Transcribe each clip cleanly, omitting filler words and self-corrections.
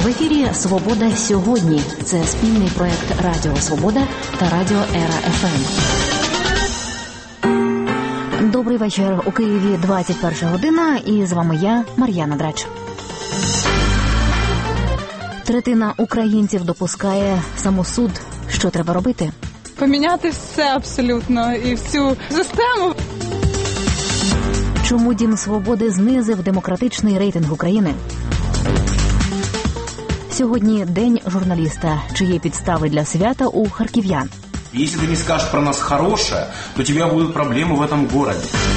В ефірі «Свобода сьогодні». Це спільний проєкт Радіо Свобода та Радіо Ера ФМ. Добрий вечір. У Києві 21 година і з вами я, Мар'яна Драч. Третина українців допускає самосуд. Що треба робити? Поміняти все абсолютно і всю систему. Чому Дім Свободи знизив демократичний рейтинг України? Сьогодні День журналіста. Чи є підстави для свята у харків'ян? Если ты не скажешь про нас хорошее, то у тебя будут проблемы в этом городе.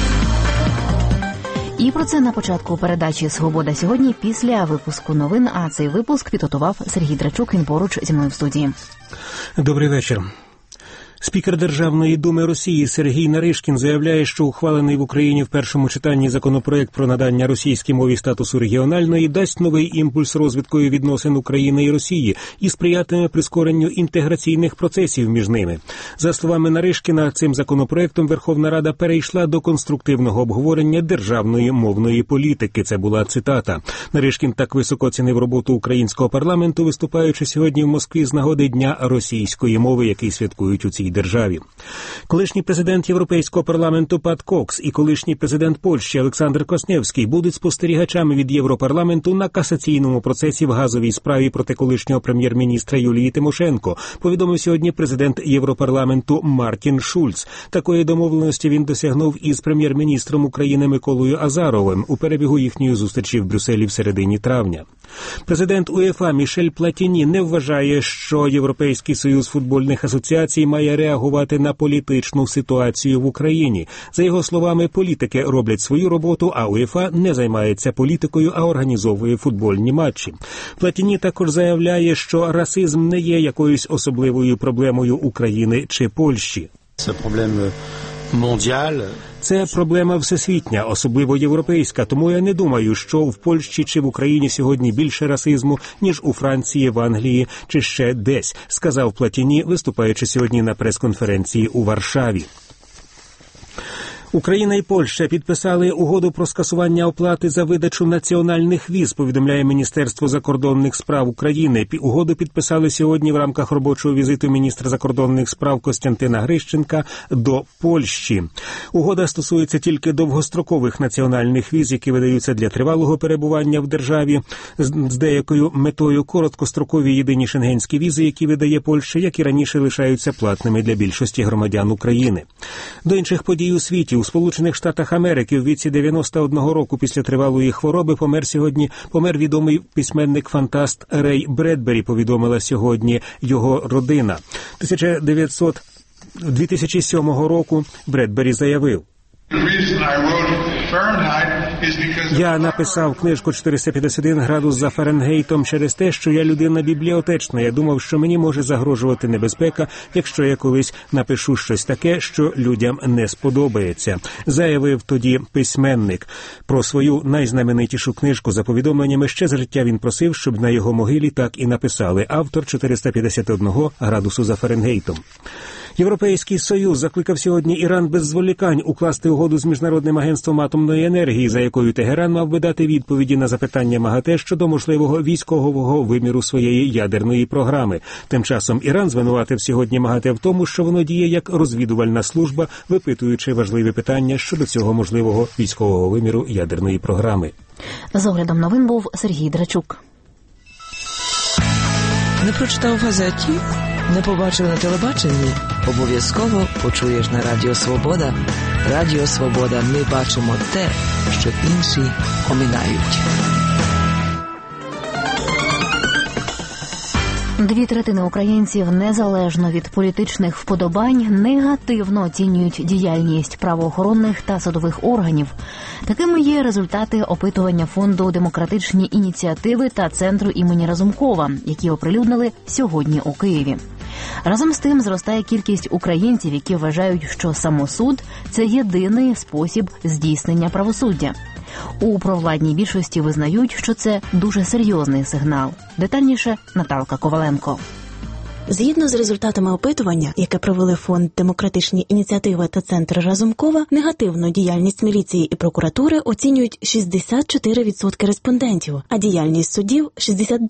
І про це на початку передачі «Свобода сьогодні» після випуску новин. А цей випуск підготував Сергій Драчук, він поруч зі мною в студії. Добрий вечір. Спікер Державної думи Росії Сергій Наришкін заявляє, що ухвалений в Україні в першому читанні законопроект про надання російській мові статусу регіональної дасть новий імпульс розвиткою відносин України і Росії і сприятиме прискоренню інтеграційних процесів між ними. За словами Наришкіна, цим законопроектом Верховна Рада перейшла до конструктивного обговорення державної мовної політики. Це була цитата. Наришкін так високо цінив роботу українського парламенту, виступаючи сьогодні в Москві з нагоди Дня російської мови, який святкують у цій державі. Колишній президент Європейського парламенту Пат Кокс і колишній президент Польщі Олександр Косневський будуть спостерігачами від Європарламенту на касаційному процесі в газовій справі проти колишнього прем'єр-міністра Юлії Тимошенко, повідомив сьогодні президент Європарламенту Мартін Шульц. Такої домовленості він досягнув із прем'єр-міністром України Миколою Азаровим у перебігу їхньої зустрічі в Брюсселі в середині травня. Президент УЄФА Мішель Платіні не вважає, що Європейський союз футбольних асоціацій має реагувати на політичну ситуацію в Україні. За його словами, політики роблять свою роботу, а УЄФА не займається політикою, а організовує футбольні матчі. Платіні також заявляє, що расизм не є якоюсь особливою проблемою України чи Польщі. Це проблема всесвітня, особливо європейська, тому я не думаю, що в Польщі чи в Україні сьогодні більше расизму, ніж у Франції, в Англії чи ще десь, сказав Платіні, виступаючи сьогодні на прес-конференції у Варшаві. Україна і Польща підписали угоду про скасування оплати за видачу національних віз, повідомляє Міністерство закордонних справ України. Угоду підписали сьогодні в рамках робочого візиту міністра закордонних справ Костянтина Грищенка до Польщі. Угода стосується тільки довгострокових національних віз, які видаються для тривалого перебування в державі. З деякою метою короткострокові єдині шенгенські візи, які видає Польща, як і раніше лишаються платними для більшості громадян України. До інших подій у світі. У Сполучених Штатах Америки в віці 91 року після тривалої хвороби помер відомий письменник-фантаст Рей Бредбері, повідомила сьогодні його родина. 2007 року Бредбері заявив: «Я написав книжку «451 градус за Фаренгейтом» через те, що я людина бібліотечна. Я думав, що мені може загрожувати небезпека, якщо я колись напишу щось таке, що людям не сподобається», заявив тоді письменник. Про свою найзнаменитішу книжку за повідомленнями ще з життя він просив, щоб на його могилі так і написали: автор «451 градусу за Фаренгейтом». Європейський Союз закликав сьогодні Іран без зволікань укласти угоду з Міжнародним агентством атомної енергії, за якою Тегеран мав би дати відповіді на запитання МАГАТЕ щодо можливого військового виміру своєї ядерної програми. Тим часом Іран звинуватив сьогодні МАГАТЕ в тому, що воно діє як розвідувальна служба, випитуючи важливі питання щодо цього можливого військового виміру ядерної програми. З оглядом новин був Сергій Драчук. Не прочитав в газеті? Не побачив на телебаченні? Обов'язково почуєш на Радіо Свобода. Радіо Свобода. Ми бачимо те, що інші оминають. 2/3 українців, незалежно від політичних вподобань, негативно оцінюють діяльність правоохоронних та судових органів. Такими є результати опитування фонду «Демократичні ініціативи» та Центру імені Разумкова, які оприлюднили сьогодні у Києві. Разом з тим зростає кількість українців, які вважають, що самосуд – це єдиний спосіб здійснення правосуддя. У провладній більшості визнають, що це дуже серйозний сигнал. Детальніше Наталка Коваленко. Згідно з результатами опитування, яке провели Фонд «Демократичні ініціативи» та Центр Разумкова, негативну діяльність міліції і прокуратури оцінюють 64% респондентів, а діяльність суддів –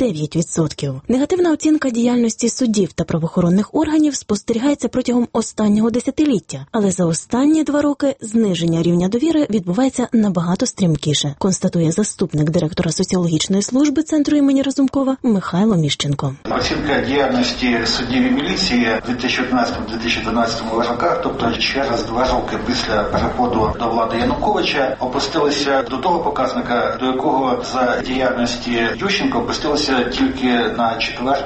69%. Негативна оцінка діяльності суддів та правоохоронних органів спостерігається протягом останнього десятиліття, але за останні 2 роки зниження рівня довіри відбувається набагато стрімкіше, констатує заступник директора соціологічної служби Центру імені Разумкова Михайло Міщенко. Оцінка діяльності суддів і міліції в 2011-2012 роках, тобто через 2 роки після переходу до влади Януковича, опустилися до того показника, до якого за діяльності Ющенка опустилися тільки на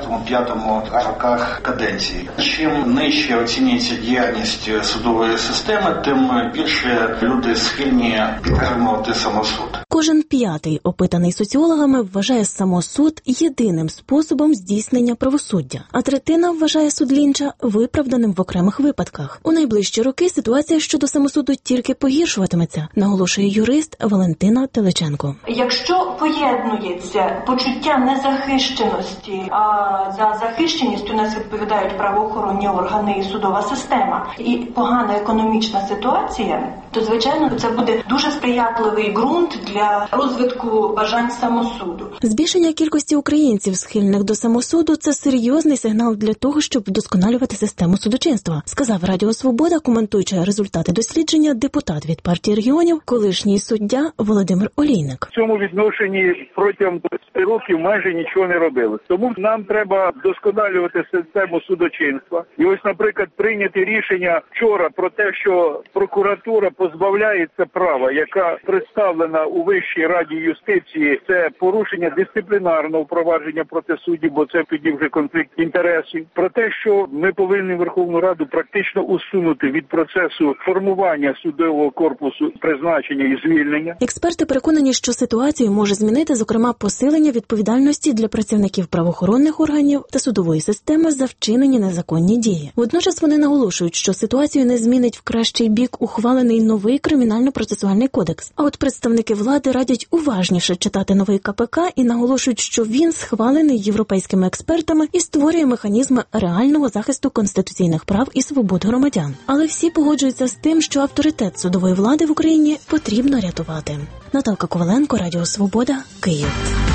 4-5 роках каденції. Чим нижче оцінюється діяльність судової системи, тим більше люди схильні підтримувати самосуд. Кожен 5-й опитаний соціологами вважає самосуд єдиним способом здійснення правосуддя, а 1/3 вважає суд Лінча виправданим в окремих випадках. У найближчі роки ситуація щодо самосуду тільки погіршуватиметься, наголошує юрист Валентина Теличенко. Якщо поєднується почуття незахищеності, а за захищеністю нас відповідають правоохоронні органи і судова система, і погана економічна ситуація, то, звичайно, це буде дуже сприятливий ґрунт для розвитку бажань самосуду. Збільшення кількості українців, схильних до самосуду, це серйозний сигнал для того, щоб вдосконалювати систему судочинства, сказав Радіо Свобода, коментуючи результати дослідження, депутат від партії регіонів, колишній суддя Володимир Олійник. В цьому відношенні протягом 20 років майже нічого не робили. Тому нам треба вдосконалювати систему судочинства. І ось, наприклад, прийняти рішення вчора про те, що прокуратура позбавляється права, яка представлена у Вищій раді юстиції, це порушення дисциплінарного провадження проти суддів, бо це тоді вже конфлікт інтересів. Про те, що ми повинні Верховну Раду практично усунути від процесу формування судового корпусу, призначення і звільнення. Експерти переконані, що ситуацію може змінити, зокрема, посилення відповідальності для працівників правоохоронних органів та судової системи за вчинені незаконні дії. Водночас вони наголошують, що ситуацію не змінить в кращий бік ухвалений новий кримінально-процесуальний кодекс. А от представники влади радять уважніше читати новий КПК і наголошують, що він схвалений європейськими експертами і створює механізми реального захисту конституційних прав і свобод громадян. Але всі погоджуються з тим, що авторитет судової влади в Україні потрібно рятувати. Наталка Коваленко, Радіо Свобода, Київ.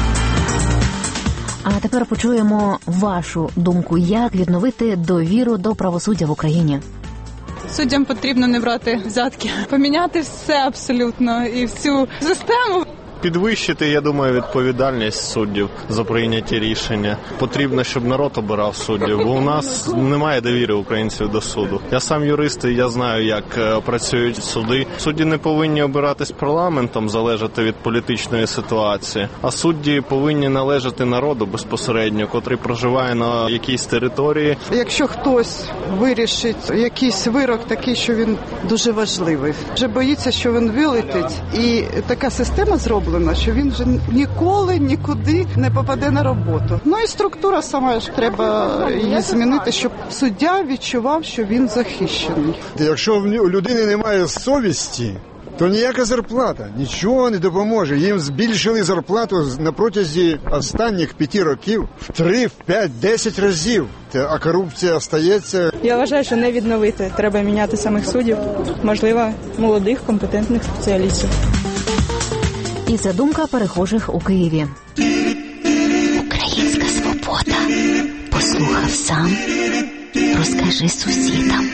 А тепер почуємо вашу думку, як відновити довіру до правосуддя в Україні. Суддям потрібно не брати взятки, поміняти все абсолютно і всю систему. Підвищити, я думаю, відповідальність суддів за прийняті рішення. Потрібно, щоб народ обирав суддів, бо у нас немає довіри українців до суду. Я сам юрист, і я знаю, як працюють суди. Судді не повинні обиратись парламентом, залежати від політичної ситуації, а судді повинні належати народу безпосередньо, котрий проживає на якійсь території. Якщо хтось вирішить якийсь вирок такий, що він дуже важливий, вже боїться, що він вилетить, і така система зроблена, що він вже ніколи, нікуди не попаде на роботу. Ну і структура сама ж, треба її змінити, щоб суддя відчував, що він захищений. Якщо у людини немає совісті, то ніяка зарплата нічого не допоможе. Їм збільшили зарплату на протязі останніх 5 років в 3, в 5, 10 разів. А корупція остається. Я вважаю, що не відновити. Треба міняти самих суддів, можливо, молодих, компетентних спеціалістів. І це думка перехожих у Києві. Українська свобода. Послухав сам, розкажи сусідам.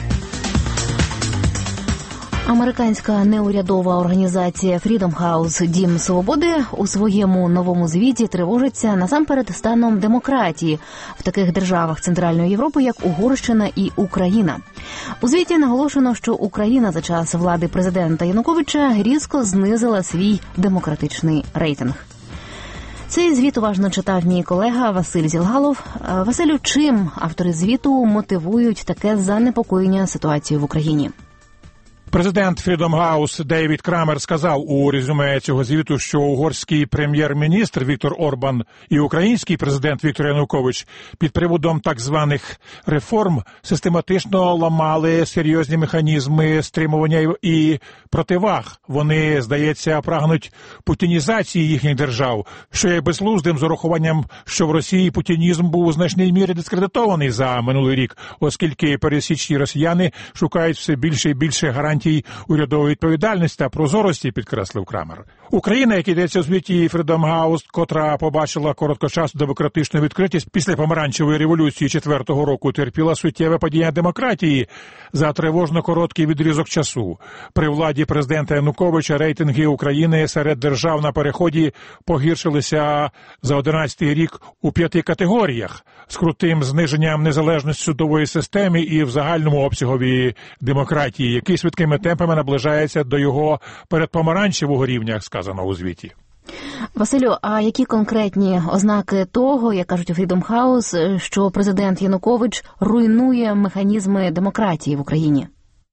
Американська неурядова організація Freedom House «Дім свободи» у своєму новому звіті тривожиться насамперед станом демократії в таких державах Центральної Європи, як Угорщина і Україна. У звіті наголошено, що Україна за час влади президента Януковича різко знизила свій демократичний рейтинг. Цей звіт уважно читав мій колега Василь Зілгалов. Василю, чим автори звіту мотивують таке занепокоєння ситуацією в Україні? Президент Freedom House Дейвід Крамер сказав у резюме цього звіту, що угорський прем'єр-міністр Віктор Орбан і український президент Віктор Янукович під приводом так званих реформ систематично ламали серйозні механізми стримування і противаг. Вони, здається, прагнуть путінізації їхніх держав, що є безглуздим з урахуванням, що в Росії путінізм був у значній мірі дискредитований за минулий рік, оскільки пересічні росіяни шукають все більше і більше гарантій урядової відповідальності та прозорості, підкреслив Крамер. Україна, як йдеться у звіті Freedom House, котра побачила короткочасну демократичну відкритість після помаранчевої революції 4-го року, терпіла суттєве падіння демократії за тривожно короткий відрізок часу. При владі президента Януковича рейтинги України серед держав на переході погіршилися за 11-й рік у 5 категоріях з крутим зниженням незалежності судової системи і в загальному обсягові демократії, який швидкими темпами наближається до його передпомаранчевого рівня, сказано у звіті. Василю, а які конкретні ознаки того, як кажуть у Freedom House, що президент Янукович руйнує механізми демократії в Україні?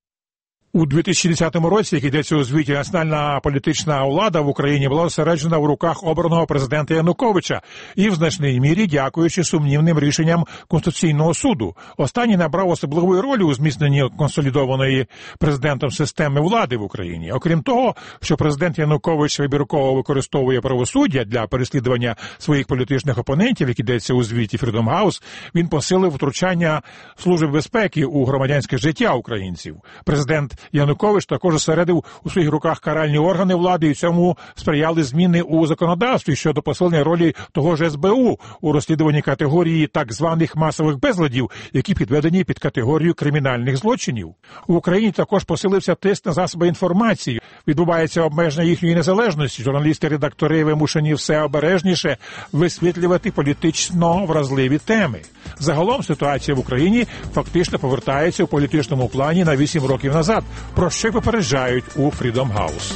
У 2010 році, як йдеться у звіті, національна політична влада в Україні була зосереджена в руках обраного президента Януковича і в значній мірі дякуючи сумнівним рішенням Конституційного суду. Останній набрав особливої ролі у зміцненні консолідованої президентом системи влади в Україні. Окрім того, що президент Янукович вибірково використовує правосуддя для переслідування своїх політичних опонентів, як йдеться у звіті Freedom House, він посилив втручання Служби безпеки у громадянське життя українців. Президент Янукович також зосередив у своїх руках каральні органи влади, і цьому сприяли зміни у законодавстві щодо посилення ролі того ж СБУ у розслідуванні категорії так званих масових безладів, які підведені під категорію кримінальних злочинів. В Україні також посилився тиск на засоби інформації. Відбувається обмеження їхньої незалежності. Журналісти-редактори вимушені все обережніше висвітлювати політично вразливі теми. Загалом ситуація в Україні фактично повертається у політичному плані на 8 років назад, про що попереджають у Freedom House.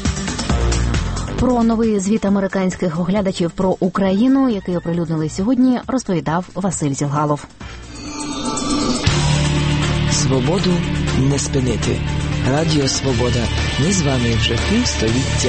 Про новий звіт американських оглядачів про Україну, який оприлюднили сьогодні, розповідав Василь Зілгалов. Свободу не спинити. Радіо Свобода. Ми з вами вже півстоліття.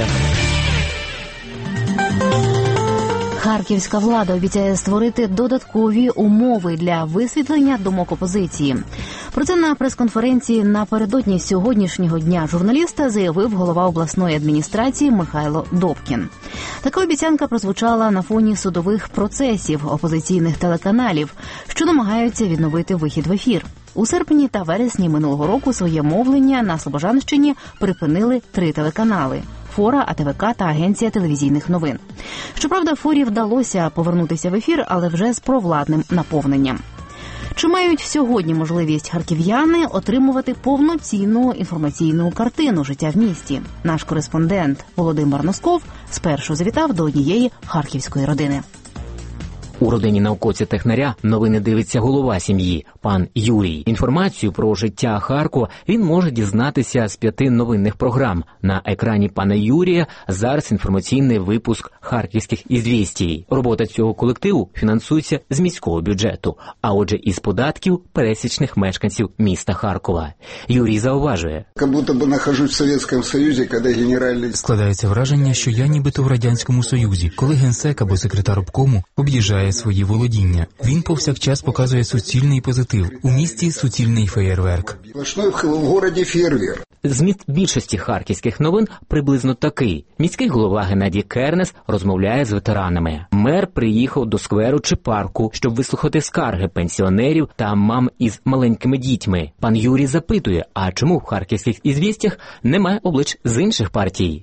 Харківська влада обіцяє створити додаткові умови для висвітлення думок опозиції. Про це на прес-конференції напередодні сьогоднішнього дня журналіста заявив голова обласної адміністрації Михайло Добкін. Така обіцянка прозвучала на фоні судових процесів опозиційних телеканалів, що намагаються відновити вихід в ефір. У серпні та вересні минулого року своє мовлення на Слобожанщині припинили 3 телеканали – Фора, АТВК та Агенція телевізійних новин. Щоправда, Форі вдалося повернутися в ефір, але вже з провладним наповненням. Чи мають сьогодні можливість харків'яни отримувати повноцінну інформаційну картину життя в місті? Наш кореспондент Володимир Носков спершу завітав до однієї харківської родини. У родині науковця-технаря новини дивиться голова сім'ї, пан Юрій. Інформацію про життя Харкова він може дізнатися з 5 новинних програм. На екрані пана Юрія зараз інформаційний випуск харківських «Ізвістій». Робота цього колективу фінансується з міського бюджету, а отже із податків пересічних мешканців міста Харкова. Юрій зауважує. Як будто б нахожусь в Совєтському Союзі, коли генеральний... Складається враження, що я нібито в Радянському Союзі, коли генсек або секретар обкому об'їжджає свої володіння. Він повсякчас показує суцільний позитив. У місті суцільний феєрверк. В місті феєрверк. Зміст більшості харківських новин приблизно такий. Міський голова Геннадій Кернес розмовляє з ветеранами. Мер приїхав до скверу чи парку, щоб вислухати скарги пенсіонерів та мам із маленькими дітьми. Пан Юрій запитує, а чому в харківських «Ізвістях» немає облич з інших партій?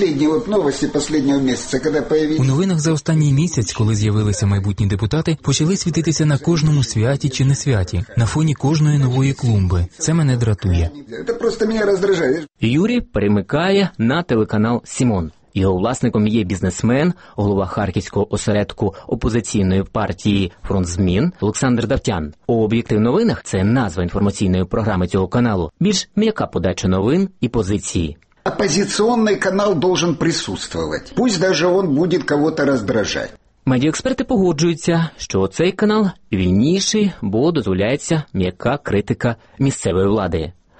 У новинах за останній місяць, коли з'явилися майбутні депутати, почали світитися на кожному святі чи не святі, на фоні кожної нової клумби. Це мене дратує. Юрій перемикає на телеканал «Сімон». Його власником є бізнесмен, голова харківського осередку опозиційної партії «Фронт змін» Олександр Давтян. У «Об'єктив новинах» – це назва інформаційної програми цього каналу, більш м'яка подача новин і позиції. Оппозиционный канал должен присутствовать. Пусть даже он будет кого-то раздражать. Медіаексперти погоджуються, що цей канал вільніший, бо дозволяється м'яка критика місцевої влади.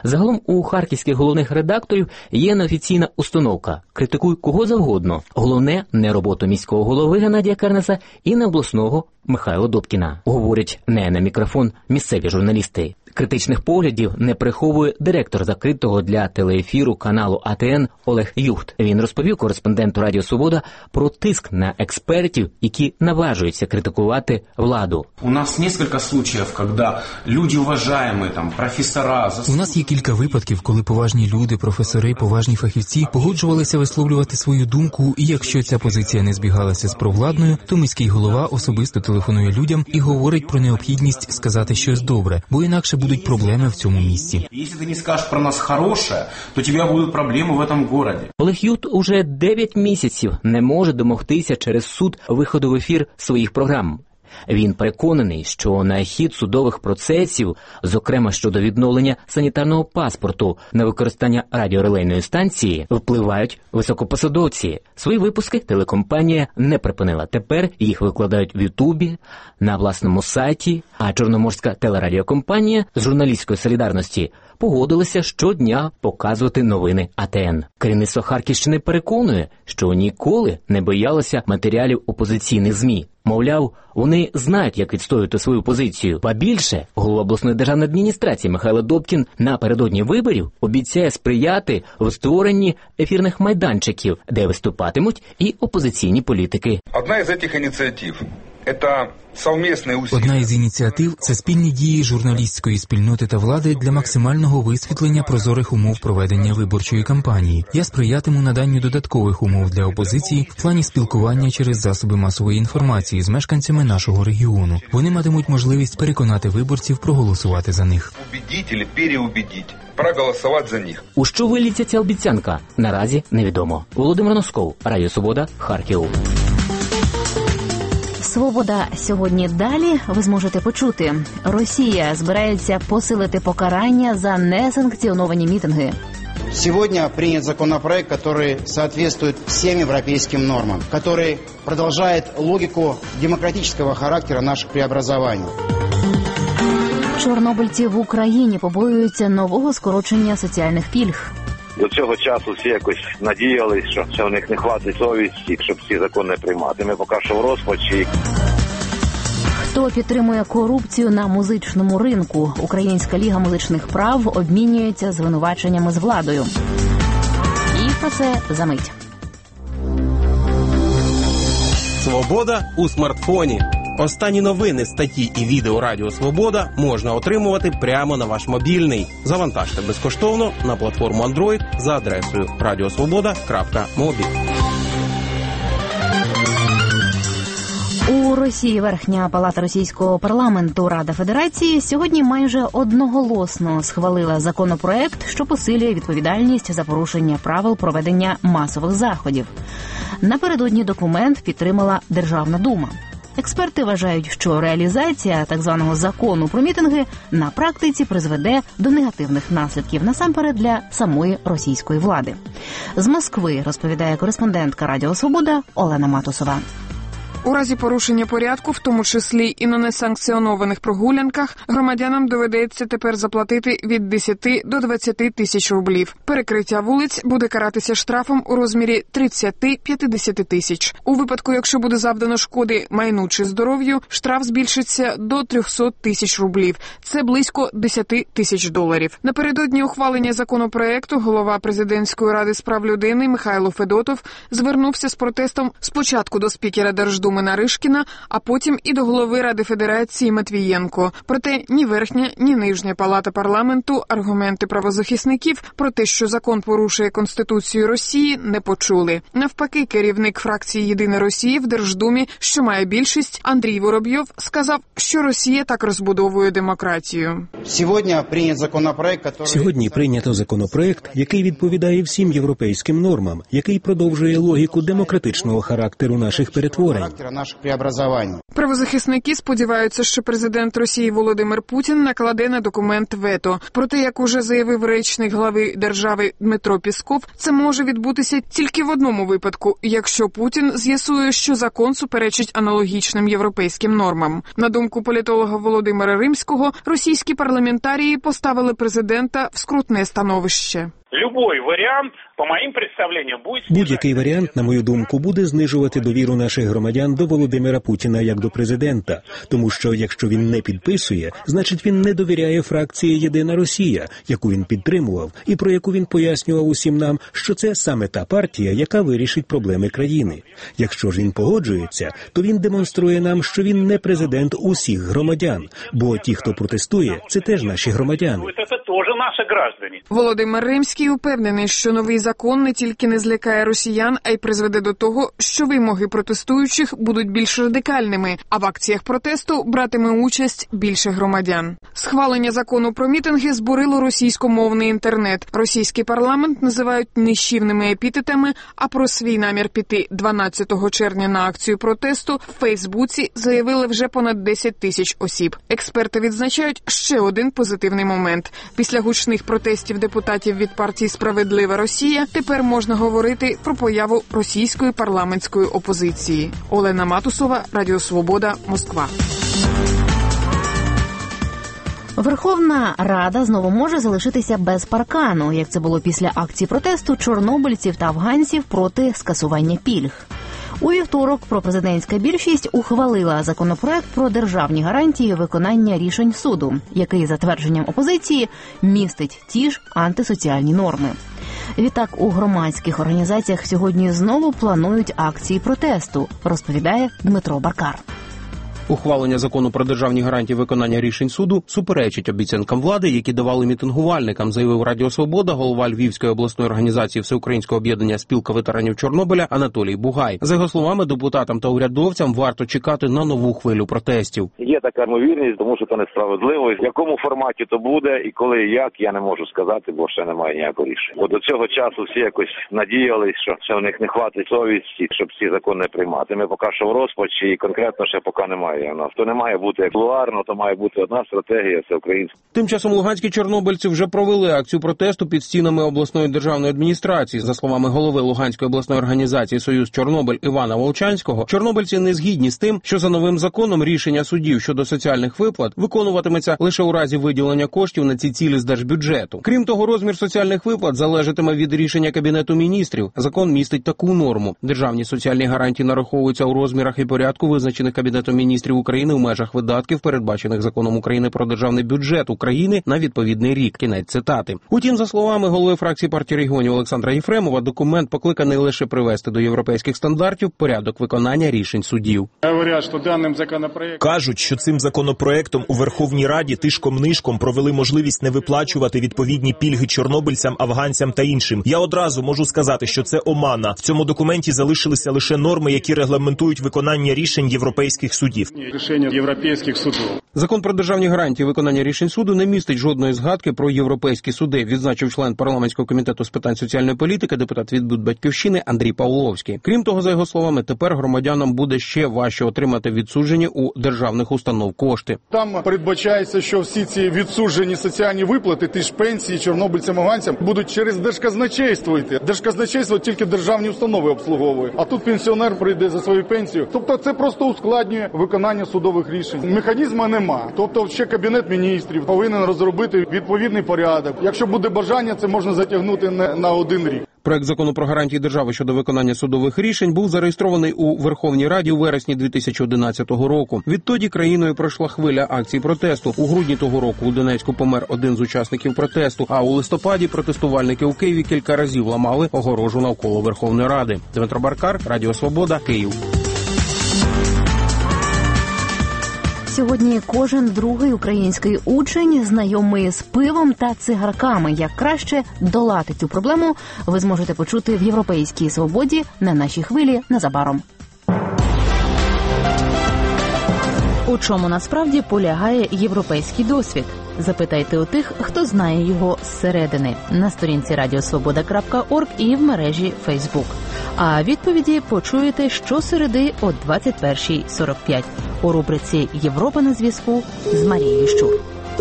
Загалом у харківських головних редакторів є неофіційна установка – критикуй кого завгодно. Головне – не роботу міського голови Геннадія Кернеса і не обласного Михайла Добкіна. Говорять не на мікрофон місцеві журналісти. Критичних поглядів не приховує директор закритого для телеефіру каналу АТН Олег Юхт. Він розповів кореспонденту Радіо Свобода про тиск на експертів, які наважуються критикувати владу. У нас кілька случаїв, коли люди уважаємо, професора... У нас є кілька випадків, коли поважні люди, професори, поважні фахівці погоджувалися висловлювати свою думку, і якщо ця позиція не збігалася з провладною, то міський голова особисто телефонує людям і говорить про необхідність сказати щось добре, бо інакше будуть проблеми в цьому місті. Якщо ти не скажеш про нас хороше, то у тебе будуть проблеми в цьому місті. Олег Юхт уже 9 місяців не може домогтися через суд виходу в ефір своїх програм. Він переконаний, що на хід судових процесів, зокрема щодо відновлення санітарного паспорту на використання радіорелейної станції, впливають високопосадовці. Свої випуски телекомпанія не припинила. Тепер їх викладають в Ютубі, на власному сайті, а Чорноморська телерадіокомпанія з журналістської солідарності погодилися щодня показувати новини АТН. Керівництво Харківщини переконує, що ніколи не боялося матеріалів опозиційних ЗМІ. Мовляв, вони знають, як відстоювати свою позицію. Ба більше, голова обласної державної адміністрації Михайло Добкін напередодні виборів обіцяє сприяти в створенні ефірних майданчиків, де виступатимуть і опозиційні політики. Одна із ініціатив – це спільні дії журналістської спільноти та влади для максимального висвітлення прозорих умов проведення виборчої кампанії. Я сприятиму наданню додаткових умов для опозиції в плані спілкування через засоби масової інформації з мешканцями нашого регіону. Вони матимуть можливість переконати виборців проголосувати за них. Проголосувати за них. У що виліться ця обіцянка? Наразі невідомо. Володимир Носков, Радіо Свобода, Харків. «Свобода» сьогодні далі ви зможете почути. Росія збирається посилити покарання за несанкціоновані мітинги. Сегодня принят законопроект, который соответствует всем европейским нормам, который продолжает логику демократического характера наших преобразований. Чорнобильці в Україні побоюються нового скорочення соціальних пільг. До цього часу всі якось надіялись, що в них не хватить совісті, щоб ці закони приймати. Ми поки що в розпачі. Хто підтримує корупцію на музичному ринку? Українська ліга музичних прав обмінюється звинуваченнями з владою. І про це за мить. Свобода у смартфоні. Останні новини, статті і відео Радіо Свобода можна отримувати прямо на ваш мобільний. Завантажте безкоштовно на платформу Android за адресою radiosvoboda.mobi. У Росії Верхня палата російського парламенту Рада Федерації сьогодні майже одноголосно схвалила законопроект, що посилює відповідальність за порушення правил проведення масових заходів. Напередодні документ підтримала Державна дума. Експерти вважають, що реалізація так званого закону про мітинги на практиці призведе до негативних наслідків, насамперед для самої російської влади. З Москви розповідає кореспондентка Радіо Свобода Олена Матусова. У разі порушення порядку, в тому числі і на несанкціонованих прогулянках, громадянам доведеться тепер заплатити від 10 до 20 тисяч рублів. Перекриття вулиць буде каратися штрафом у розмірі 30-50 тисяч. У випадку, якщо буде завдано шкоди майну чи здоров'ю, штраф збільшиться до 300 тисяч рублів. Це близько 10 тисяч доларів. Напередодні ухвалення законопроекту голова Президентської ради з прав людини Михайло Федотов звернувся з протестом спочатку до спікера Держдуми Наришкіна, а потім і до голови Ради Федерації Матвієнко. Проте ні Верхня, ні Нижня палата парламенту аргументи правозахисників про те, що закон порушує Конституцію Росії, не почули. Навпаки, керівник фракції «Єдина Росія» в Держдумі, що має більшість, Андрій Воробйов, сказав, що Росія так розбудовує демократію. Сьогодні прийнято законопроект, який відповідає всім європейським нормам, який продовжує логіку демократичного характеру наших перетворень. характера наших преобразований. Правозахисники сподіваються, що президент Росії Володимир Путін накладе на документ вето. Проте, як уже заявив речник глави держави Дмитро Пісков, це може відбутися тільки в одному випадку, якщо Путін з'ясує, що закон суперечить аналогічним європейським нормам. На думку політолога Володимира Римського, російські парламентарії поставили президента в скрутне становище. Любой варіант, по моїм представленням, буде... Будь-який варіант, на мою думку, буде знижувати довіру наших громадян до Володимира Путіна як до президента. Тому що, якщо він не підписує, значить він не довіряє фракції «Єдина Росія», яку він підтримував, і про яку він пояснював усім нам, що це саме та партія, яка вирішить проблеми країни. Якщо ж він погоджується, то він демонструє нам, що він не президент усіх громадян, бо ті, хто протестує, це теж наші громадяни. Це теж наші граждані. Володимир Римський упевнений, що новий закон не тільки не злякає росіян, а й призведе до того, що вимоги протестуючих будуть більш радикальними, а в акціях протесту братиме участь більше громадян. Схвалення закону про мітинги збурило російськомовний інтернет. Російський парламент називають нищівними епітетами, а про свій намір піти 12 червня на акцію протесту в Фейсбуці заявили вже понад 10 тисяч осіб. Експерти відзначають ще один позитивний момент. Після гучних протестів депутатів від партії «Справедлива Росія» тепер можна говорити про появу російської парламентської опозиції. Олена Матусова, Радіо Свобода, Москва. Верховна Рада знову може залишитися без паркану, як це було після акції протесту чорнобильців та афганців проти скасування пільг. У вівторок пропрезидентська більшість ухвалила законопроект про державні гарантії виконання рішень суду, який, за твердженням опозиції, містить ті ж антисоціальні норми. Відтак, у громадських організаціях сьогодні знову планують акції протесту, розповідає Дмитро Баркар. Ухвалення закону про державні гарантії виконання рішень суду суперечить обіцянкам влади, які давали мітингувальникам, заявив Радіо Свобода голова Львівської обласної організації Всеукраїнського об'єднання «Спілка ветеранів Чорнобиля» Анатолій Бугай. За його словами, депутатам та урядовцям варто чекати на нову хвилю протестів. Є така ймовірність, тому що це несправедливо. В якому форматі то буде і коли і як, я не можу сказати, бо ще немає ніякого рішення. Бо до цього часу всі якось надіялись, що це у них не хватить совісті, щоб ці закони приймати. Ми поки що в розпачі і конкретно ще поки немає. То не має бути кулуарно, то має бути одна стратегія всеукраїнська. Тим часом луганські чорнобильці вже провели акцію протесту під стінами обласної державної адміністрації. За словами голови Луганської обласної організації «Союз Чорнобиль» Івана Волчанського, чорнобильці не згідні з тим, що за новим законом рішення судів щодо соціальних виплат виконуватиметься лише у разі виділення коштів на ці цілі з держбюджету. Крім того, розмір соціальних виплат залежатиме від рішення Кабінету міністрів. Закон містить таку норму. Державні соціальні гарантії нараховуються у розмірах і порядку, визначених Кабінетом міністрів України в межах видатків, передбачених Законом України про державний бюджет України на відповідний рік. Кінець цитати. Утім, за словами голови фракції партії регіонів Олександра Єфремова, документ покликаний лише привести до європейських стандартів порядок виконання рішень судів. Кажуть, що цим законопроектом у Верховній Раді тишком-нишком провели можливість не виплачувати відповідні пільги чорнобильцям, афганцям та іншим. Я одразу можу сказати, що це омана. В цьому документі залишилися лише норми, які регламентують виконання рішень європейських судів. Закон про державні гарантії виконання рішень суду не містить жодної згадки про європейські суди, відзначив член парламентського комітету з питань соціальної політики, депутат від Батьківщини Андрій Павловський. Крім того, за його словами, тепер громадянам буде ще важче отримати відсуджені у державних установ кошти. Там передбачається, що всі ці відсуджені соціальні виплати, ті ж пенсії чорнобильцям, афганцям, будуть через держказначейство йти. Держказначейство тільки державні установи обслуговує, а тут пенсіонер прийде за свою пенсію. Тобто це просто ускладнює виконання судових рішень. Механізму нема. Тобто ще Кабінет міністрів повинен розробити відповідний порядок. Якщо буде бажання, це можна затягнути на 1 рік. Проект закону про гарантії держави щодо виконання судових рішень був зареєстрований у Верховній Раді у вересні 2011 року. Відтоді країною пройшла хвиля акцій протесту. У грудні того року у Донецьку помер один з учасників протесту, а у листопаді протестувальники у Києві кілька разів ламали огорожу навколо Верховної Ради. Дмитро Баркар, Радіо Свобода, Київ. Сьогодні кожен другий український учень знайомий з пивом та цигарками. Як краще долати цю проблему, ви зможете почути в «Європейській свободі» на нашій хвилі незабаром. У чому насправді полягає європейський досвід? Запитайте у тих, хто знає його зсередини. На сторінці radiosvoboda.org і в мережі Facebook. А відповіді почуєте щосереди о 21:45 у рубриці «Європа на зв'язку» з Марією Щур.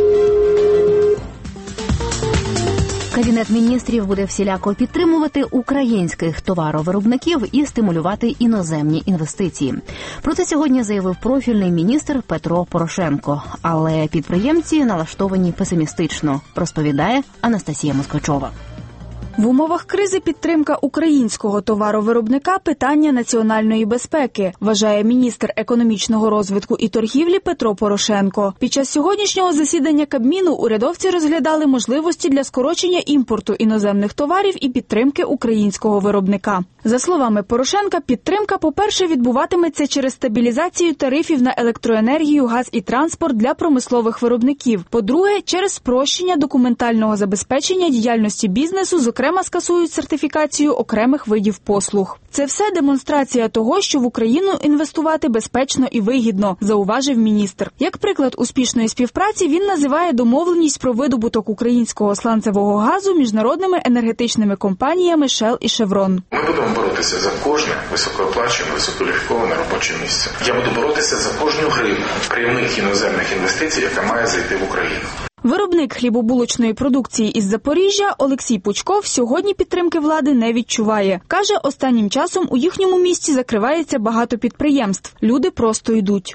Кабінет міністрів буде всіляко підтримувати українських товаровиробників і стимулювати іноземні інвестиції. Про це сьогодні заявив профільний міністр Петро Порошенко. Але підприємці налаштовані песимістично, розповідає Анастасія Москвичова. В умовах кризи підтримка українського товаровиробника – питання національної безпеки, вважає міністр економічного розвитку і торгівлі Петро Порошенко. Під час сьогоднішнього засідання Кабміну урядовці розглядали можливості для скорочення імпорту іноземних товарів і підтримки українського виробника. За словами Порошенка, підтримка, по-перше, відбуватиметься через стабілізацію тарифів на електроенергію, газ і транспорт для промислових виробників. По-друге, через спрощення документального забезпечення діяльності бізнесу, зокрема скасують сертифікацію окремих видів послуг. Це все демонстрація того, що в Україну інвестувати безпечно і вигідно, зауважив міністр. Як приклад успішної співпраці він називає домовленість про видобуток українського сланцевого газу міжнародними енергетичними компаніями Shell і Chevron. Ми будемо боротися за кожне високооплачуване, висококваліфіковане робоче місце. Я буду боротися за кожну гривню прямих іноземних інвестицій, яка має зайти в Україну. Виробник хлібобулочної продукції із Запоріжжя Олексій Пучков сьогодні підтримки влади не відчуває. Каже, останнім часом у їхньому місті закривається багато підприємств. Люди просто йдуть.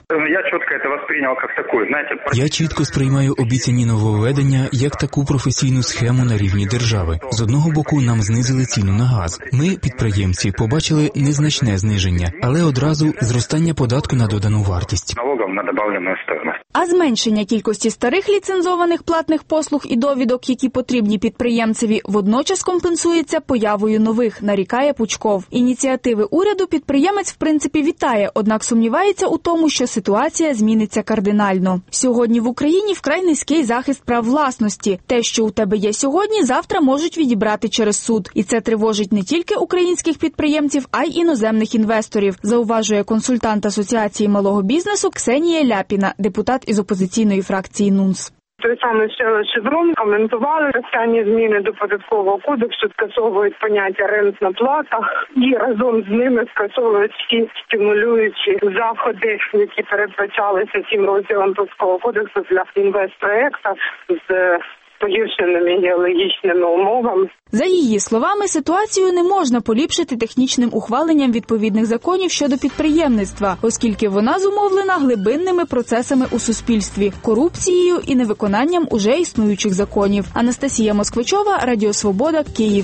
Я чітко сприймаю обіцяні нововведення як таку професійну схему на рівні держави. З одного боку нам знизили ціну на газ. Ми, підприємці, побачили незначне зниження, але одразу зростання податку на додану вартість. А зменшення кількості старих ліцензованих платних послуг і довідок, які потрібні підприємцеві, водночас компенсується появою нових, нарікає Пучков. Ініціативи уряду підприємець в принципі вітає, однак сумнівається у тому, що ситуація зміниться кардинально. Сьогодні в Україні вкрай низький захист прав власності. Те, що у тебе є сьогодні, завтра можуть відібрати через суд. І це тривожить не тільки українських підприємців, а й іноземних інвесторів, зауважує консультант Асоціації малого бізнесу Ксенія Ляпіна, депутат із опозиційної фракції НУНС. Той самий Chevron коментували останні зміни до податкового кодексу, скасовують поняття рентна плата і разом з ними скасовують всі стимулюючі заходи, які передбачалися цим розділом податкового кодексу для інвестпроєктів з погіршеними геологічними умовами. За її словами, ситуацію не можна поліпшити технічним ухваленням відповідних законів щодо підприємництва, оскільки вона зумовлена глибинними процесами у суспільстві, корупцією і невиконанням уже існуючих законів. Анастасія Москвичова, Радіо Свобода, Київ.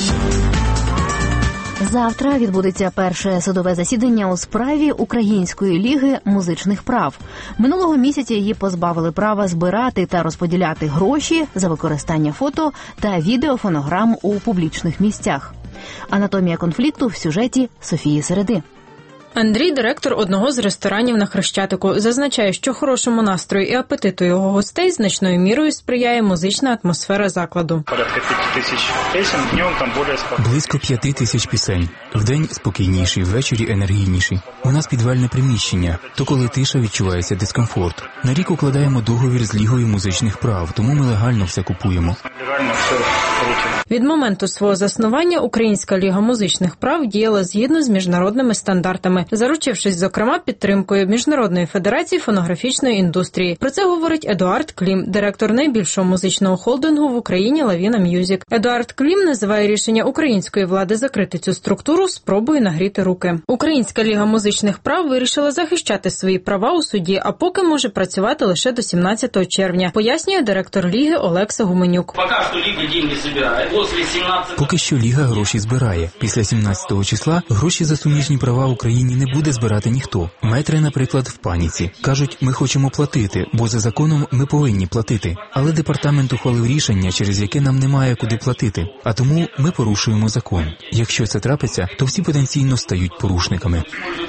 Завтра відбудеться перше судове засідання у справі Української ліги музичних прав. Минулого місяця її позбавили права збирати та розподіляти гроші за використання фото та відеофонограм у публічних місцях. Анатомія конфлікту в сюжеті Софії Середи. Андрій, директор одного з ресторанів на Хрещатику, зазначає, що хорошому настрою і апетиту його гостей значною мірою сприяє музична атмосфера закладу. Близько 5000 пісень. Вдень спокійніші, ввечері енергійніші. У нас підвальне приміщення, то коли тиша відчувається дискомфорт. На рік укладаємо договір з Лігою музичних прав, тому ми легально все купуємо. Від моменту свого заснування Українська ліга музичних прав діяла згідно з міжнародними стандартами, заручившись, зокрема, підтримкою Міжнародної федерації фонографічної індустрії. Про це говорить Едуард Клім, директор найбільшого музичного холдингу в Україні Лавіна М'юзік. Едуард Клім називає рішення української влади закрити цю структуру спробою нагріти руки. Українська ліга музичних прав вирішила захищати свої права у суді, а поки може працювати лише до 17 червня, пояснює директор ліги Олекса Гуменюк. Поки що Ліга гроші збирає. Після 17 числа гроші за суміжні права в Україні не буде збирати ніхто. Метри, наприклад, в паніці. Кажуть, ми хочемо платити, бо за законом ми повинні платити. Але департамент ухвалив рішення, через яке нам немає куди платити. А тому ми порушуємо закон. Якщо це трапиться, то всі потенційно стають порушниками.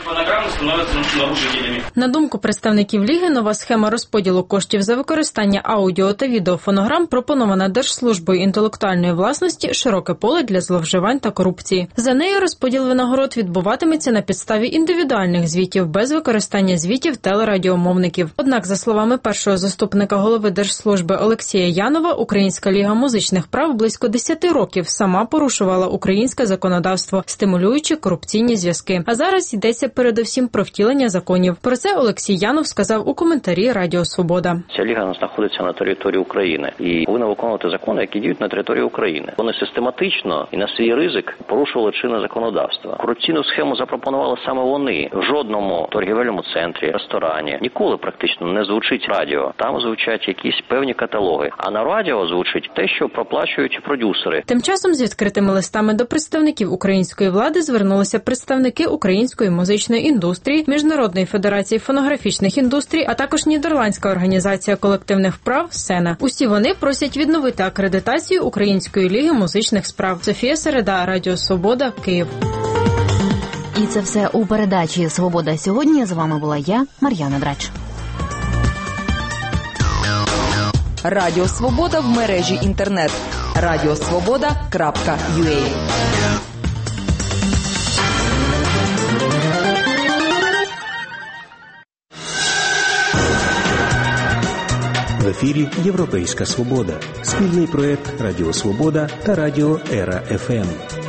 На думку представників Ліги, нова схема розподілу коштів за використання аудіо та відеофонограм пропонована Держслужбою інтелектуальної власності широке поле для зловживань та корупції. За нею розподіл винагород відбуватиметься на підставі індивідуальних звітів без використання звітів телерадіомовників. Однак, за словами першого заступника голови Держслужби Олексія Янова, Українська ліга музичних прав близько 10 років сама порушувала українське законодавство, стимулюючи корупційні зв'язки. А зараз йдеться передусім про втілення законів. Про це Олексій Янов сказав у коментарі Радіо Свобода. Ця ліга знаходиться на території України і повинна виконувати закони, які діють на території України. Вони систематично і на свій ризик порушували чинне законодавство. Корупційну схему запропонували саме вони. В жодному торгівельному центрі, ресторані ніколи практично не звучить радіо. Там звучать якісь певні каталоги. А на радіо звучить те, що проплачують продюсери. Тим часом з відкритими листами до представників української влади звернулися представники української музичної індустрії, Міжнародної федерації фонографічних індустрій, а також Нідерландська організація колективних прав «Сена». Усі вони просять відновити акредитацію Української ліги музичних справ. Софія Середа, Радіо Свобода, Київ. І це все у передачі «Свобода сьогодні». З вами була я, Мар'яна Драч. Радіо Свобода в мережі інтернет. radiosvoboda.ua. В ефірі «Європейська свобода». Спільний проєкт «Радіо Свобода» та «Радіо Ера ФМ».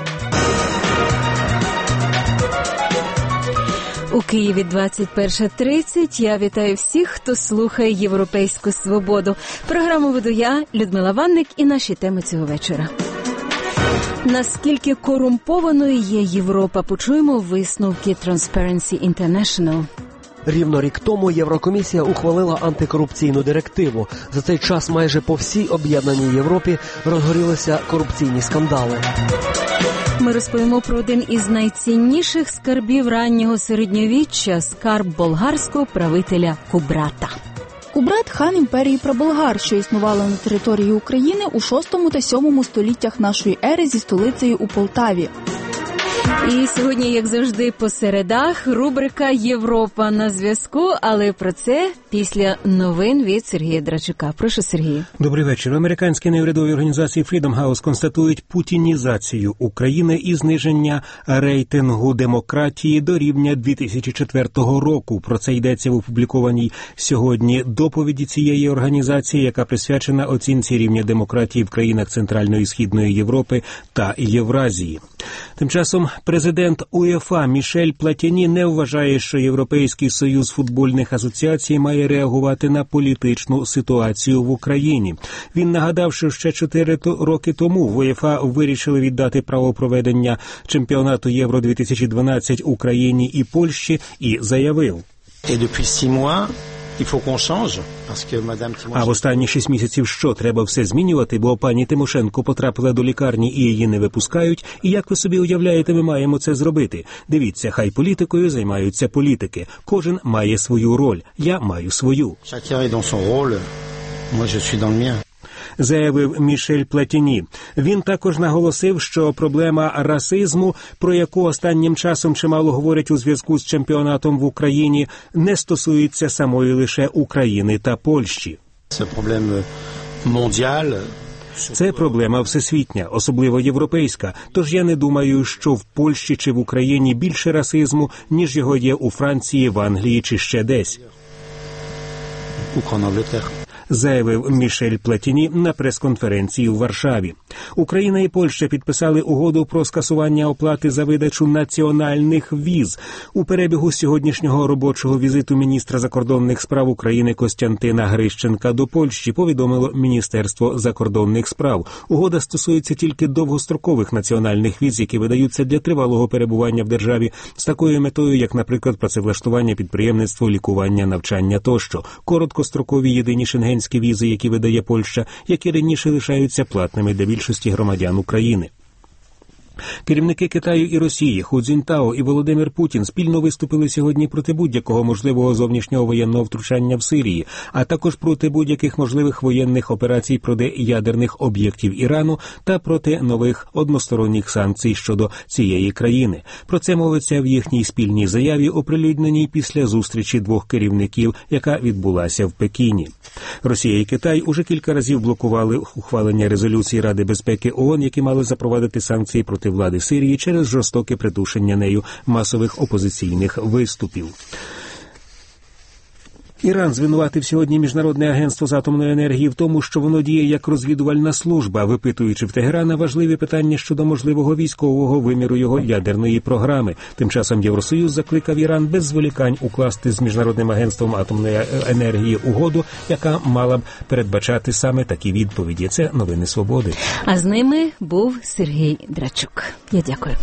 У Києві 21:30. Я вітаю всіх, хто слухає «Європейську свободу». Програму веду я, Людмила Ванник, і наші теми цього вечора. Наскільки корумпованою є Європа? Почуємо висновки Transparency International. Рівно рік тому Єврокомісія ухвалила антикорупційну директиву. За цей час майже по всій об'єднаній Європі розгорілися корупційні скандали. Ми розповімо про один із найцінніших скарбів раннього середньовіччя – скарб болгарського правителя Кубрата. Кубрат – хан імперії праболгар, що існувала на території України у 6 та 7 століттях нашої ери зі столицею у Полтаві. І сьогодні, як завжди, по середах рубрика «Європа на зв'язку», але про це після новин від Сергія Драчука. Прошу, Сергій. Добрий вечір. Американські неурядові організації Freedom House констатують путінізацію України і зниження рейтингу демократії до рівня 2004 року. Про це йдеться в опублікованій сьогодні доповіді цієї організації, яка присвячена оцінці рівня демократії в країнах Центральної і Східної Європи та Євразії. Тим часом президент УЄФА Мішель Платіні не вважає, що Європейський союз футбольних асоціацій має реагувати на політичну ситуацію в Україні. Він нагадав, що ще 4 роки тому в УЄФА вирішили віддати право проведення чемпіонату Євро-2012 Україні і Польщі і заявив: а в останні 6 місяців що, треба все змінювати, бо пані Тимошенко потрапила до лікарні і її не випускають? І як ви собі уявляєте, ми маємо це зробити? Дивіться, хай політикою займаються політики. Кожен має свою роль. Я маю свою. Заявив Мішель Платіні. Він також наголосив, що проблема расизму, про яку останнім часом чимало говорять у зв'язку з чемпіонатом в Україні, не стосується самої лише України та Польщі. Це проблема всесвітня, особливо європейська. Тож я не думаю, що в Польщі чи в Україні більше расизму, ніж його є у Франції, в Англії чи ще десь. Заявив Мішель Платіні на прес-конференції у Варшаві. Україна і Польща підписали угоду про скасування оплати за видачу національних віз. У перебігу сьогоднішнього робочого візиту міністра закордонних справ України Костянтина Грищенка до Польщі повідомило Міністерство закордонних справ. Угода стосується тільки довгострокових національних віз, які видаються для тривалого перебування в державі з такою метою, як, наприклад, працевлаштування, підприємництво, лікування, навчання тощо. Короткострокові єдині шенгенські візи, які видає Польща, які раніше лишаються платними для більшості громадян України. Керівники Китаю і Росії Ху Цзіньтао і Володимир Путін спільно виступили сьогодні проти будь-якого можливого зовнішнього воєнного втручання в Сирії, а також проти будь-яких можливих воєнних операцій проти ядерних об'єктів Ірану та проти нових односторонніх санкцій щодо цієї країни. Про це мовиться в їхній спільній заяві, оприлюдненій після зустрічі двох керівників, яка відбулася в Пекіні. Росія і Китай уже кілька разів блокували ухвалення резолюції Ради безпеки ООН, які мали запровадити санкції проти проти влади Сирії через жорстоке придушення нею масових опозиційних виступів. Іран звинуватив сьогодні Міжнародне агентство з атомної енергії в тому, що воно діє як розвідувальна служба, випитуючи в Тегерана важливі питання щодо можливого військового виміру його ядерної програми. Тим часом Євросоюз закликав Іран без зволікань укласти з Міжнародним агентством атомної енергії угоду, яка мала б передбачати саме такі відповіді. Це новини Свободи. А з ними був Сергій Драчук. Я дякую.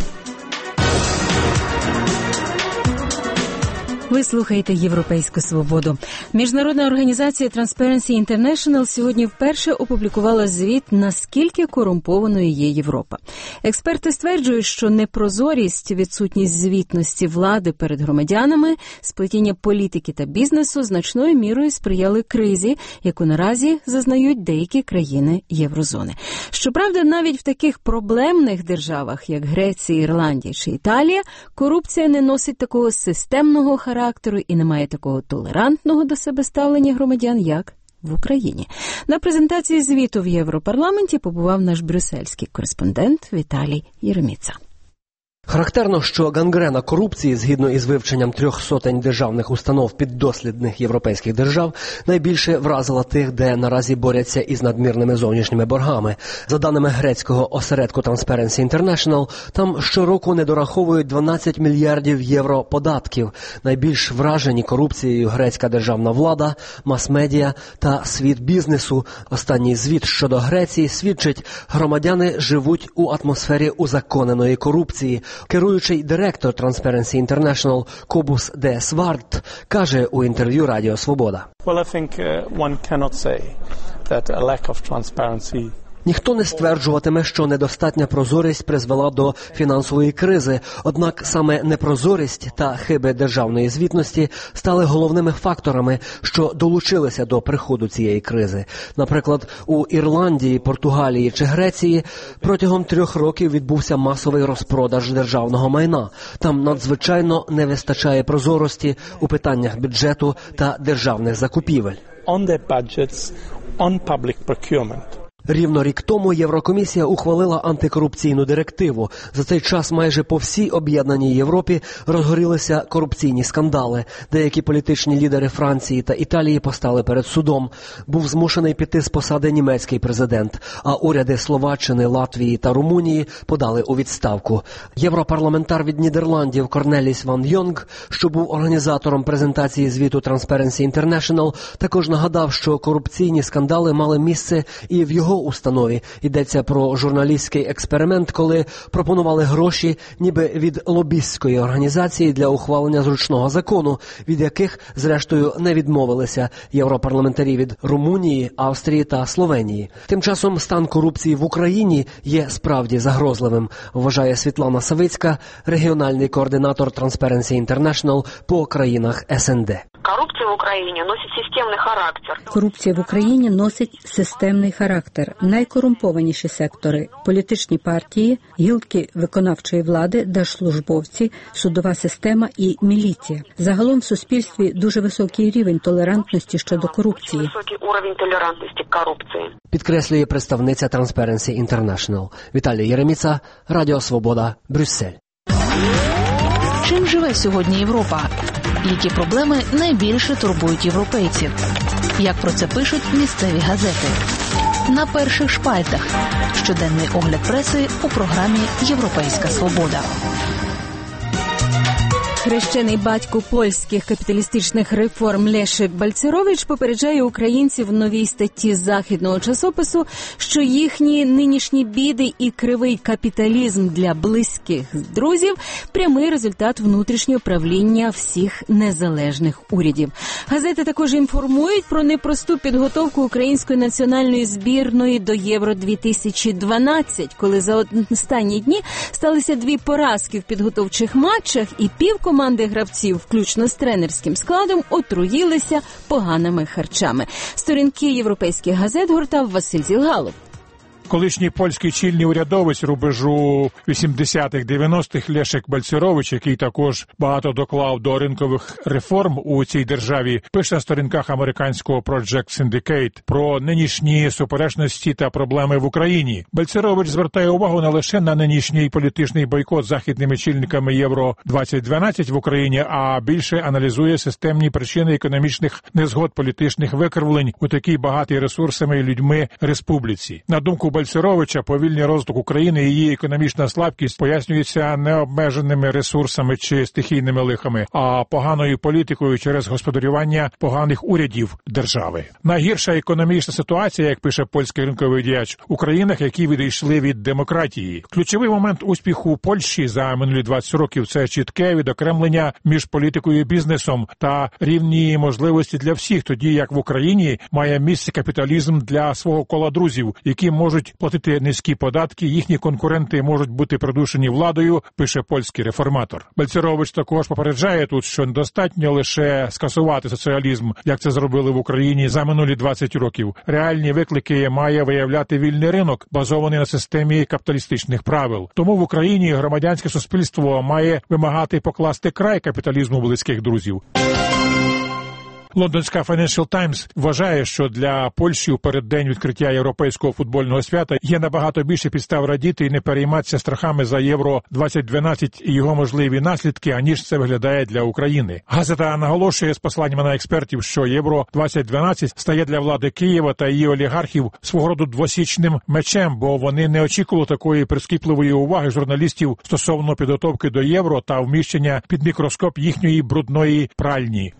Ви слухаєте «Європейську свободу». Міжнародна організація Transparency International сьогодні вперше опублікувала звіт, наскільки корумпованою є Європа. Експерти стверджують, що непрозорість, відсутність звітності влади перед громадянами, сплетіння політики та бізнесу значною мірою сприяли кризі, яку наразі зазнають деякі країни Єврозони. Щоправда, навіть в таких проблемних державах, як Греція, Ірландія чи Італія, корупція не носить такого системного характеру і немає такого толерантного до себе ставлення громадян, як в Україні. На презентації звіту в Європарламенті побував наш брюссельський кореспондент Віталій Єреміца. Характерно, що гангрена корупції, згідно із вивченням 300 державних установ піддослідних європейських держав, найбільше вразила тих, де наразі борються із надмірними зовнішніми боргами. За даними грецького осередку Transparency International, там щороку недораховують 12 мільярдів євро податків. Найбільш вражені корупцією грецька державна влада, мас-медіа та світ бізнесу. Останній звіт щодо Греції свідчить, громадяни живуть у атмосфері узаконеної корупції. Керуючий директор Transparency International Кобус Де Сварт каже у інтерв'ю Радіо Свобода. Ніхто не стверджуватиме, що недостатня прозорість призвела до фінансової кризи, однак саме непрозорість та хиби державної звітності стали головними факторами, що долучилися до приходу цієї кризи. Наприклад, у Ірландії, Португалії чи Греції протягом 3 років відбувся масовий розпродаж державного майна. Там надзвичайно не вистачає прозорості у питаннях бюджету та державних закупівель. Рівно рік тому Єврокомісія ухвалила антикорупційну директиву. За цей час майже по всій об'єднаній Європі розгорілися корупційні скандали. Деякі політичні лідери Франції та Італії постали перед судом. Був змушений піти з посади німецький президент, а уряди Словаччини, Латвії та Румунії подали у відставку. Європарламентар від Нідерландів Корнеліс Ван Йонг, що був організатором презентації звіту Transparency International, також нагадав, що корупційні скандали мали місце і в його установі. Йдеться про журналістський експеримент, коли пропонували гроші ніби від лобістської організації для ухвалення зручного закону, від яких, зрештою, не відмовилися європарламентарі від Румунії, Австрії та Словенії. Тим часом стан корупції в Україні є справді загрозливим, вважає Світлана Савицька, регіональний координатор Transparency International по країнах СНД. Корупція в Україні носить системний характер. Корупція в Україні носить системний характер. Найкорумпованіші сектори – політичні партії, гілки виконавчої влади, держслужбовці, судова система і міліція. Загалом в суспільстві дуже високий рівень толерантності щодо корупції. Високий рівень толерантності корупції. Підкреслює представниця Transparency International. Віталій Єреміца, Радіо Свобода, Брюссель. Чим живе сьогодні Європа? Які проблеми найбільше турбують європейців? Як про це пишуть місцеві газети? На перших шпальтах. Щоденний огляд преси у програмі «Європейська свобода». Хрещений батько польських капіталістичних реформ Лешек Бальцерович попереджає українців в новій статті західного часопису, що їхні нинішні біди і кривий капіталізм для близьких друзів – прямий результат внутрішнього правління всіх незалежних урядів. Газети також інформують про непросту підготовку української національної збірної до Євро-2012, коли за останні дні сталися 2 поразки в підготовчих матчах і команди гравців, включно з тренерським складом, отруїлися поганими харчами. Сторінки європейських газет гортав Василь Зілгалов. Колишній польський чільний урядовець рубежу 80-х-90-х Лешек Бальцерович, який також багато доклав до ринкових реформ у цій державі, пише на сторінках американського Project Syndicate про нинішні суперечності та проблеми в Україні. Бальцерович звертає увагу не лише на нинішній політичний бойкот західними чільниками Євро-2012 в Україні, а більше аналізує системні причини економічних незгод, політичних викривлень у такій багатій ресурсами і людьми республіці. На думку Бальцеровича, повільний розвиток України і її економічна слабкість пояснюється не обмеженими ресурсами чи стихійними лихами, а поганою політикою через господарювання поганих урядів держави. Найгірша економічна ситуація, як пише польський ринковий діяч, у країнах, які відійшли від демократії. Ключовий момент успіху Польщі за минулі 20 років – це чітке відокремлення між політикою і бізнесом та рівні можливості для всіх, тоді як в Україні має місце капіталізм для свого кола друзів, які можуть платити низькі податки, їхні конкуренти можуть бути придушені владою, пише польський реформатор. Бальцерович також попереджає тут, що недостатньо лише скасувати соціалізм, як це зробили в Україні за минулі 20 років. Реальні виклики має виявляти вільний ринок, базований на системі капіталістичних правил. Тому в Україні громадянське суспільство має вимагати покласти край капіталізму близьких друзів. Лондонська Financial Times вважає, що для Польщі у переддень відкриття європейського футбольного свята є набагато більше підстав радіти і не перейматися страхами за Євро-2012 і його можливі наслідки, аніж це виглядає для України. Газета наголошує з посиланнями на експертів, що Євро-2012 стає для влади Києва та її олігархів свого роду двосічним мечем, бо вони не очікували такої прискіпливої уваги журналістів стосовно підготовки до Євро та вміщення під мікроскоп їхньої брудної пральні.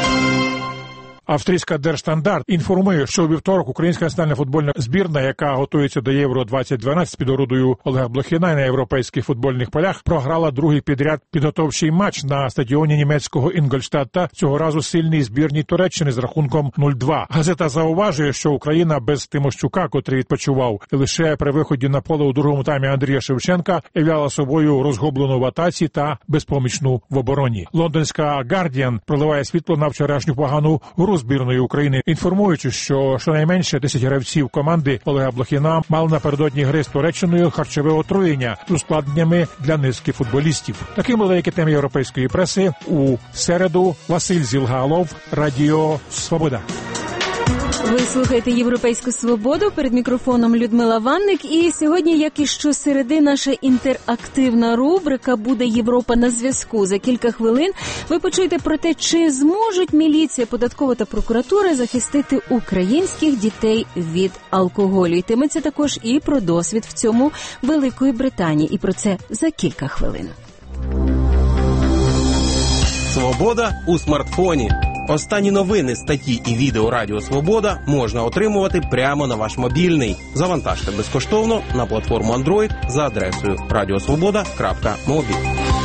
Австрійська Держстандарт інформує, що у вівторок українська національна футбольна збірна, яка готується до Євро-2012 під орудою Олега Блохіна на європейських футбольних полях, програла другий підряд підготовчий матч на стадіоні німецького Інгольштадта, цього разу сильній збірній Туреччини з рахунком 0-2. Газета зауважує, що Україна без Тимощука, котрий відпочивав, і лише при виході на поле у другому таймі Андрія Шевченка являла собою розгублену в атаці та безпомічну в обороні. Лондонська Guardian проливає світло на вчорашню погану гру збірної України, інформуючи, що щонайменше 10 гравців команди Олега Блохіна мали напередодні гри з Туреччиною харчове отруєння з ускладненнями для низки футболістів. Таким були деякі теми європейської преси у середу. Василь Зілгалов, Радіо Свобода. Ви слухаєте «Європейську свободу», перед мікрофоном Людмила Ванник. І сьогодні, як і щосереди, наша інтерактивна рубрика «Буде Європа на зв'язку». За кілька хвилин ви почуєте про те, чи зможуть міліція, податкова та прокуратура захистити українських дітей від алкоголю. Йтиметься також і про досвід в цьому Великої Британії. І про це за кілька хвилин. Свобода у смартфоні. Останні новини, статті і відео Радіо Свобода можна отримувати прямо на ваш мобільний. Завантажте безкоштовно на платформу Android за адресою radiosvoboda.mobi.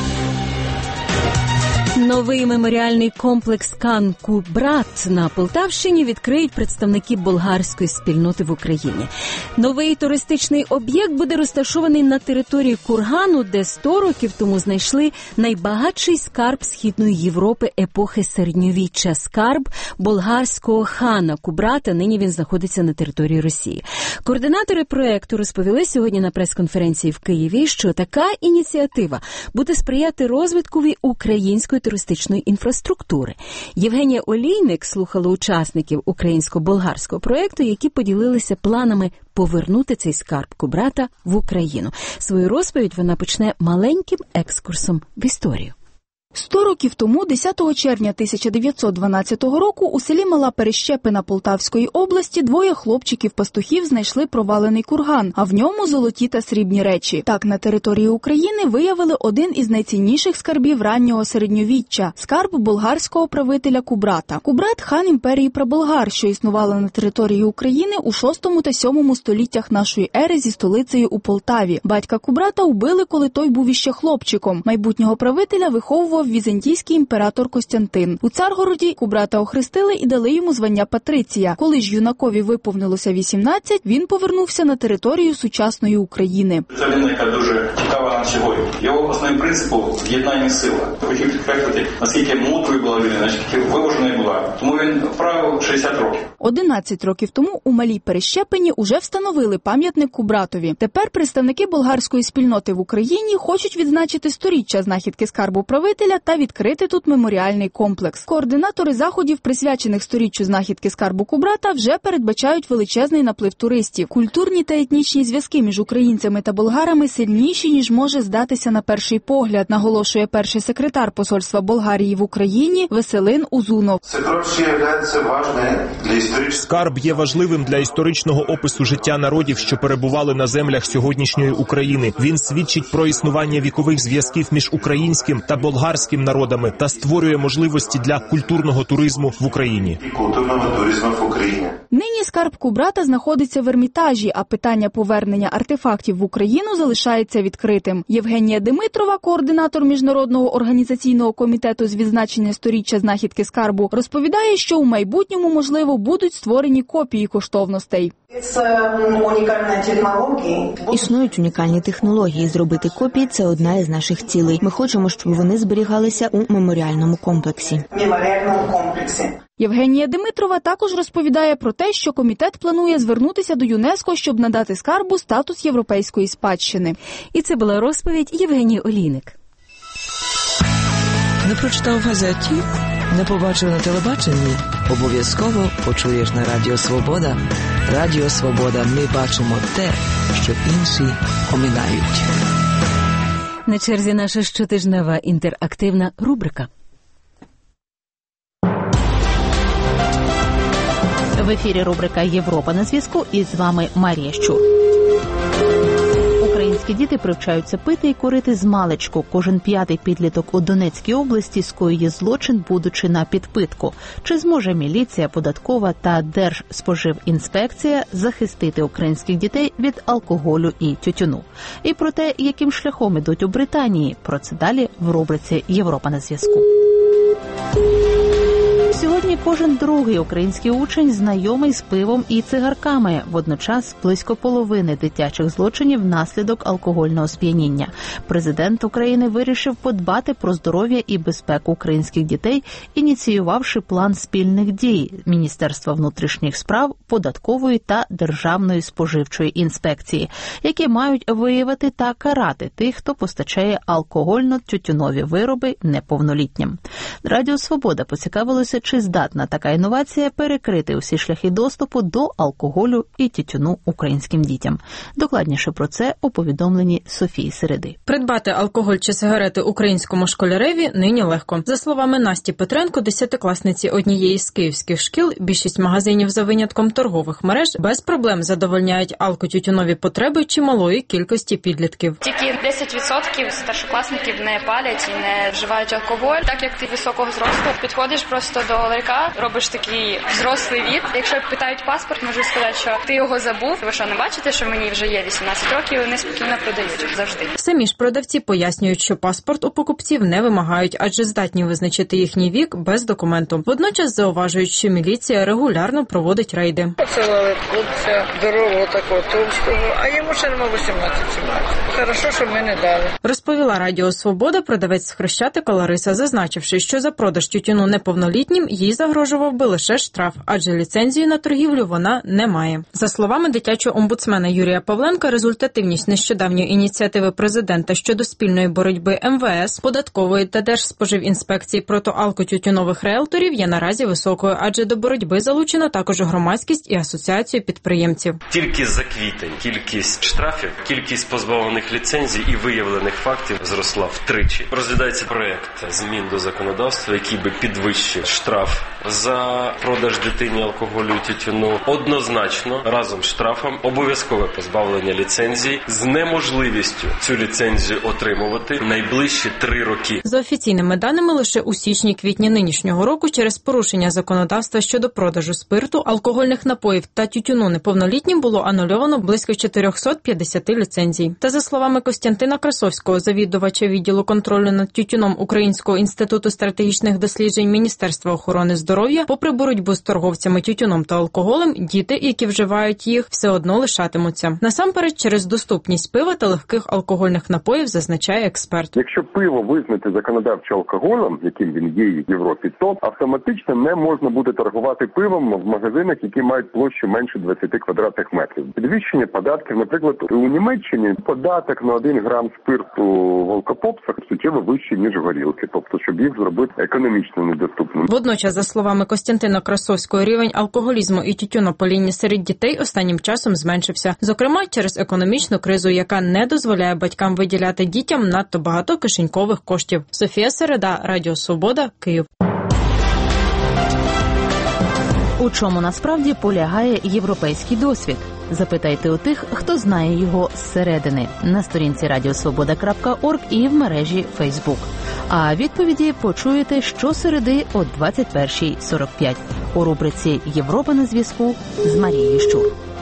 Новий меморіальний комплекс Кан-Кубрат на Полтавщині відкриють представники болгарської спільноти в Україні. Новий туристичний об'єкт буде розташований на території кургану, де 100 років тому знайшли найбагатший скарб Східної Європи епохи середньовіччя – скарб болгарського хана Кубрата. Нині він знаходиться на території Росії. Координатори проєкту розповіли сьогодні на прес-конференції в Києві, що така ініціатива буде сприяти розвиткові української туристичної інфраструктури. Євгенія Олійник слухала учасників українсько-болгарського проєкту, які поділилися планами повернути цей скарб Кубрата в Україну. Свою розповідь вона почне маленьким екскурсом в історію. 100 років тому, 10 червня 1912 року, у селі Мала Перещепина Полтавської області двоє хлопчиків-пастухів знайшли провалений курган, а в ньому золоті та срібні речі. Так, на території України виявили один із найцінніших скарбів раннього середньовіччя – скарб болгарського правителя Кубрата. Кубрат – хан імперії Праболгар, що існувала на території України у 6 та 7 століттях нашої ери зі столицею у Полтаві. Батька Кубрата убили, коли той був іще хлопчиком. Майбутнього правителя виховував прийшов візантійський імператор Костянтин. У Царгороді Кубрата охрестили і дали йому звання Патриція. Коли ж юнакові виповнилося 18, він повернувся на територію сучасної України. Ця лінейка дуже цікава нам сьогодні. Його основним принципом – єднання сила. Хотів підкреслити, наскільки мудрою була людина, наскільки виваженою була. Тому він правив 60 років. 11 років тому у Малій Перещепені уже встановили пам'ятник Кубратові. Тепер представники болгарської спільноти в Україні хочуть відзначити 100-річчя знахідки скарбу правителя та відкрити тут меморіальний комплекс. Координатори заходів, присвячених 100-річчю знахідки скарбу Кубрата, вже передбачають величезний наплив туристів. Культурні та етнічні зв'язки між українцями та болгарами сильніші, ніж може здатися на перший погляд, наголошує перший секретар посольства Болгарії в Україні Веселин Узунов. Скарб є важливим для історичного опису життя народів, що перебували на землях сьогоднішньої України. Він свідчить про існування вікових зв'язків між українським та болгарським народами та створює можливості для культурного туризму в Україні. Нині скарб Кубрата знаходиться в Ермітажі, а питання повернення артефактів в Україну залишається відкритим. Євгенія Димитрова, координатор Міжнародного організаційного комітету з відзначення 100-річчя знахідки скарбу, розповідає, що у майбутньому, можливо, будуть створені копії коштовностей. Існують унікальні технології. Зробити копії – це одна із наших цілей. Ми хочемо, щоб вони зберігалися у меморіальному комплексі. Євгенія Димитрова також розповідає про те, що комітет планує звернутися до ЮНЕСКО, щоб надати скарбу статус європейської спадщини. І це була розповідь Євгенії Олійник. Не прочитав в газеті? Не побачив на телебаченні? Обов'язково почуєш на Радіо Свобода. Радіо Свобода. Ми бачимо те, що інші оминають. На черзі наша щотижнева інтерактивна рубрика. В ефірі рубрика «Європа на зв'язку» і з вами Марія Щур. Українські діти привчаються пити і курити змалечку. Кожен п'ятий підліток у Донецькій області скоює злочин, будучи на підпитку. Чи зможе міліція, податкова та Держспоживінспекція захистити українських дітей від алкоголю і тютюну? І про те, яким шляхом ідуть у Британії. Про це далі в рубриці «Європа на зв'язку». Сьогодні кожен другий український учень знайомий з пивом і цигарками. Водночас близько половини дитячих злочинів внаслідок алкогольного сп'яніння. Президент України вирішив подбати про здоров'я і безпеку українських дітей, ініціювавши план спільних дій Міністерства внутрішніх справ, податкової та Державної споживчої інспекції, які мають виявити та карати тих, хто постачає алкогольно-тютюнові вироби неповнолітнім. Радіо Свобода поцікавилося, чи здатна така інновація перекрити усі шляхи доступу до алкоголю і тютюну українським дітям. Докладніше про це у повідомленні Софії Середи. Придбати алкоголь чи сигарети українському школяреві нині легко. За словами Насті Петренко, 10-класниці однієї з київських шкіл, більшість магазинів за винятком торгових мереж без проблем задовольняють алкотютюнові потреби чималої кількості підлітків. Тільки 10% старшокласників не палять і не вживають алкоголь. Так як ти високого зросту, підходиш просто до ларька, робиш такий взрослий від. Якщо питають паспорт, можу сказати, що ти його забув. Ви що, не бачите, що мені вже є 18 років, і вони спокійно продають завжди. Самі ж продавці пояснюють, що паспорт у покупців не вимагають, адже здатні визначити їхній вік без документу. Водночас зауважують, що міліція регулярно проводить рейди. Посилали хлопця здорового такого товстого, а йому ще нема 18-17. Хорошо, що ми не дали. Розповіла Радіо Свобода продавець з Хрещатика Лариса, зазначивши, що за продаж тютюну неповнолітнім їй загрожував би лише штраф, адже ліцензію на торгівлю вона не має. За словами дитячого омбудсмена Юрія Павленка, результативність нещодавньої ініціативи президента щодо спільної боротьби МВС, податкової та Держспоживінспекції проти алкотютюнових реелторів є наразі високою, адже до боротьби залучена також громадськість і асоціацію підприємців. Тільки за квітень кількість штрафів, кількість позбавлених ліцензій і виявлених фактів зросла втричі. Розглядається проект змін до законодавства, який би підвищив штраф за продаж дитині алкоголю і тютюну. Однозначно, разом з штрафом, обов'язкове позбавлення ліцензії з неможливістю цю ліцензію отримувати найближчі 3 роки. За офіційними даними, лише у січні-квітні нинішнього року через порушення законодавства щодо продажу спирту, алкогольних напоїв та тютюну неповнолітнім було анульовано близько 450 ліцензій. Та за словами словами Костянтина Красовського, завідувача відділу контролю над тютюном Українського інституту стратегічних досліджень Міністерства охорони здоров'я, попри боротьбу з торговцями тютюном та алкоголем, діти, які вживають їх, все одно лишатимуться. Насамперед, через доступність пива та легких алкогольних напоїв, зазначає експерт. Якщо пиво визнати законодавчо алкоголем, яким він є в Європі, то автоматично не можна буде торгувати пивом в магазинах, які мають площу менше 20 квадратних метрів. Підвищення податків, наприклад, у Німеччині податок на 1 грам спирту в алкопопсах суттєво вищий, ніж горілки, тобто, щоб їх зробити економічно недоступним. Водночас, за словами Костянтина Красовського, рівень алкоголізму і тютюнопаління серед дітей останнім часом зменшився. Зокрема, через економічну кризу, яка не дозволяє батькам виділяти дітям надто багато кишенькових коштів. Софія Середа, Радіо Свобода, Київ. У чому насправді полягає європейський досвід? Запитайте у тих, хто знає його зсередини, на сторінці radiosvoboda.org і в мережі Facebook. А відповіді почуєте щосереди о 21:45 у рубриці «Європа на зв'язку» з Марією Щур.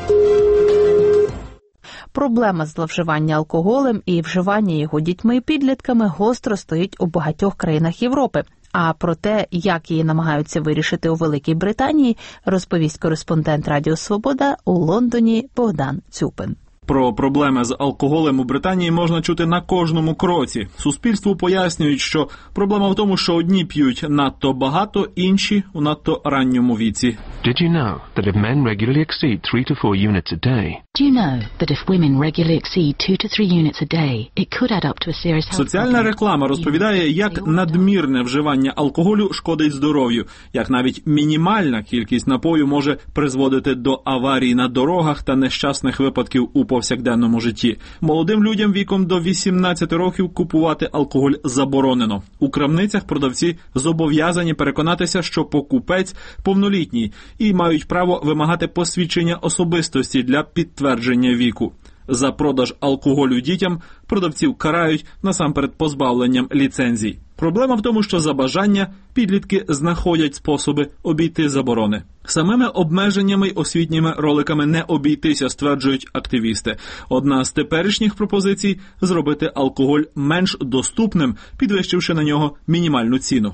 Проблема зловживання алкоголем і вживання його дітьми і підлітками гостро стоїть у багатьох країнах Європи. А про те, як її намагаються вирішити у Великій Британії, розповість кореспондент Радіо Свобода у Лондоні Богдан Цюпин. Про проблеми з алкоголем у Британії можна чути на кожному кроці. Суспільству пояснюють, що проблема в тому, що одні п'ють надто багато, інші у надто ранньому віці. Did you know that if men regularly exceed 3 to 4 units a day? Do you know that if women regularly exceed 2 to 3 units a day, it could add up to a serious health problem? Соціальна реклама розповідає, як надмірне вживання алкоголю шкодить здоров'ю, як навіть мінімальна кількість напою може призводити до аварій на дорогах та нещасних випадків у повсякденному житті. Молодим людям віком до 18 років купувати алкоголь заборонено. У крамницях продавці зобов'язані переконатися, що покупець повнолітній і мають право вимагати посвідчення особистості для підтвердження віку. За продаж алкоголю дітям продавців карають насамперед позбавленням ліцензій. Проблема в тому, що за бажання підлітки знаходять способи обійти заборони. Самими обмеженнями й освітніми роликами не обійтися, стверджують активісти. Одна з теперішніх пропозицій – зробити алкоголь менш доступним, підвищивши на нього мінімальну ціну.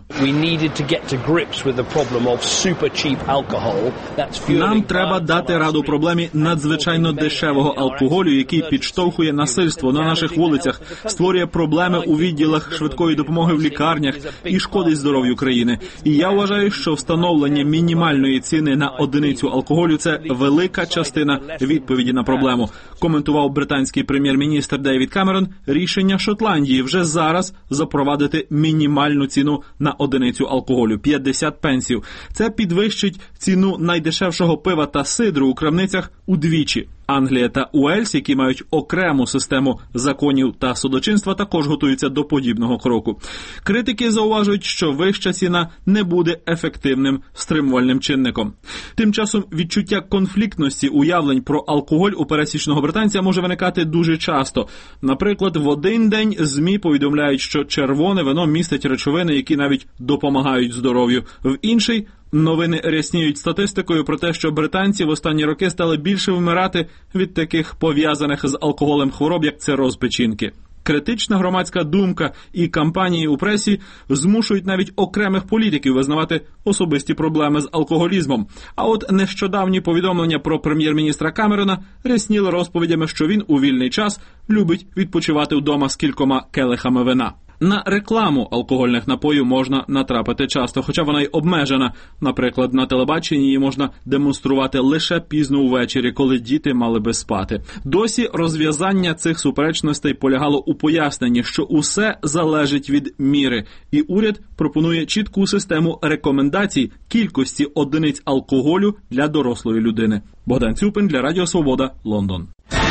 Нам треба дати раду проблемі надзвичайно дешевого алкоголю, який підштовхує насильство на наших вулицях, створює проблеми у відділах швидкої допомоги в лікарнях і шкодить здоров'ю країни. І я вважаю, що встановлення мінімальної ціни на одиницю алкоголю – це велика частина відповіді на проблему, коментував британський прем'єр-міністр Девід Камерон рішення Шотландії вже зараз запровадити мінімальну ціну на одиницю алкоголю – 50 пенсів. Це підвищить ціну найдешевшого пива та сидру у крамницях удвічі. Англія та Уельс, які мають окрему систему законів та судочинства, також готуються до подібного кроку. Критики зауважують, що вища ціна не буде ефективним стримувальним чинником. Тим часом відчуття конфліктності уявлень про алкоголь у пересічного британця може виникати дуже часто. Наприклад, в один день ЗМІ повідомляють, що червоне вино містить речовини, які навіть допомагають здоров'ю. В інший новини рясніють статистикою про те, що британці в останні роки стали більше вмирати від таких пов'язаних з алкоголем хвороб, як цироз печінки. Критична громадська думка і кампанії у пресі змушують навіть окремих політиків визнавати особисті проблеми з алкоголізмом. А от нещодавні повідомлення про прем'єр-міністра Камерона рясніли розповідями, що він у вільний час любить відпочивати вдома з кількома келихами вина. На рекламу алкогольних напоїв можна натрапити часто, хоча вона й обмежена. Наприклад, на телебаченні її можна демонструвати лише пізно увечері, коли діти мали би спати. Досі розв'язання цих суперечностей полягало у поясненні, що усе залежить від міри. І уряд пропонує чітку систему рекомендацій кількості одиниць алкоголю для дорослої людини. Богдан Цюпин для Радіо Свобода, Лондон.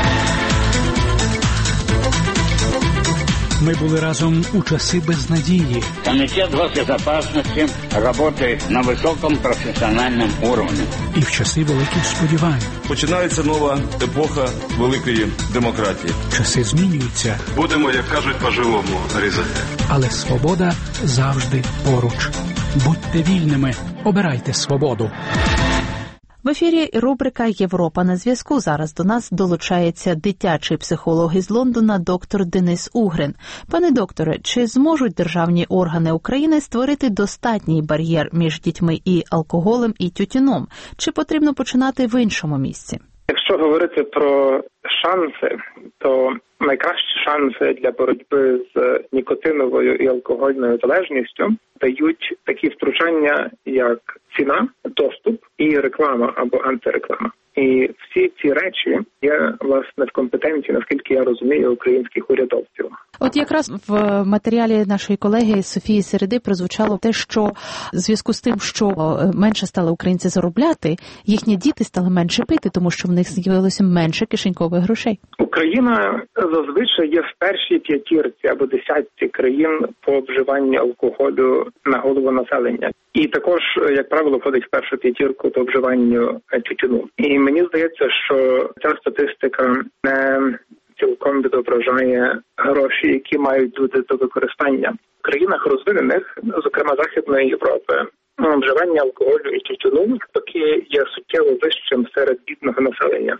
Ми були разом у часи безнадії. Комітет госбезопасности работает на високому професіональному уровні. І в часи великих сподівань. Починається нова епоха великої демократії. Часи змінюються. Будемо, як кажуть, по-живому різати. Але свобода завжди поруч. Будьте вільними. Обирайте свободу. В ефірі рубрика «Європа на зв'язку». Зараз до нас долучається дитячий психолог із Лондона доктор Денис Угрин. Пане докторе, чи зможуть державні органи України створити достатній бар'єр між дітьми і алкоголем, і тютюном? Чи потрібно починати в іншому місці? Якщо говорити про шанси, то найкращі шанси для боротьби з нікотиновою і алкогольною залежністю дають такі втручання, як ціна, доступ і реклама або антиреклама. І всі ці речі є, власне, в компетенції, наскільки я розумію, українських урядовців. От якраз в матеріалі нашої колеги Софії Середи прозвучало те, що в зв'язку з тим, що менше стали українці заробляти, їхні діти стали менше пити, тому що в них з'явилося менше кишенькових грошей. Україна зазвичай є в першій п'ятірці або десятці країн по вживанню алкоголю на голову населення. І також, як правило, входить в першу п'ятірку по вживанню тютюну. І мені здається, що ця статистика не цілком відображає гроші, які мають люди до використання. В країнах розвинених, зокрема Західної Європи, вживання алкоголю і тютюну таки є суттєво вищим серед бідного населення.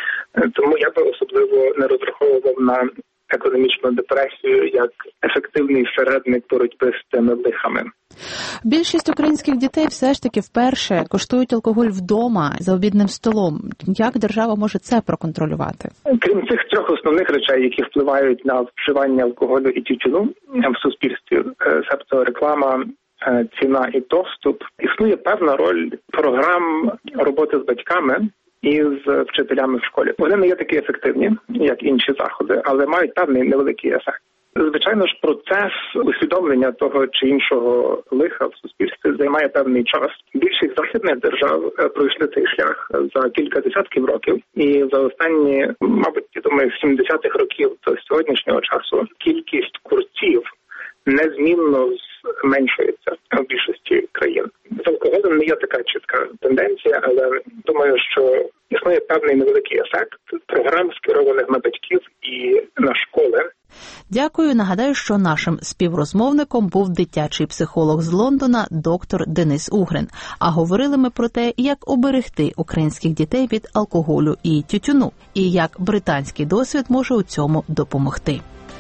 Тому я би особливо не розраховував на економічну депресію як ефективний середник боротьби з цими лихами. Більшість українських дітей все ж таки вперше коштують алкоголь вдома за обідним столом. Як держава може це проконтролювати? Крім цих трьох основних речей, які впливають на вживання алкоголю і тютюну в суспільстві, себто реклама, ціна і доступ, існує певна роль програм роботи з батьками і з вчителями в школі. Вони не є такі ефективні, як інші заходи, але мають певний невеликий ефект. Звичайно ж, процес усвідомлення того чи іншого лиха в суспільстві займає певний час. Більшість західних держав пройшли цей шлях за кілька десятків років. І за останні, мабуть, я думаю, з 70-х років до сьогоднішнього часу кількість курців незмінно зменшується в більшості країн. З алкоголем не є така чітка тенденція, але думаю, що існує певний невеликий ефект програм, скерованих на батьків і на школи. Дякую. Нагадаю, що нашим співрозмовником був дитячий психолог з Лондона доктор Денис Угрин. А говорили ми про те, як оберегти українських дітей від алкоголю і тютюну, і як британський досвід може у цьому допомогти.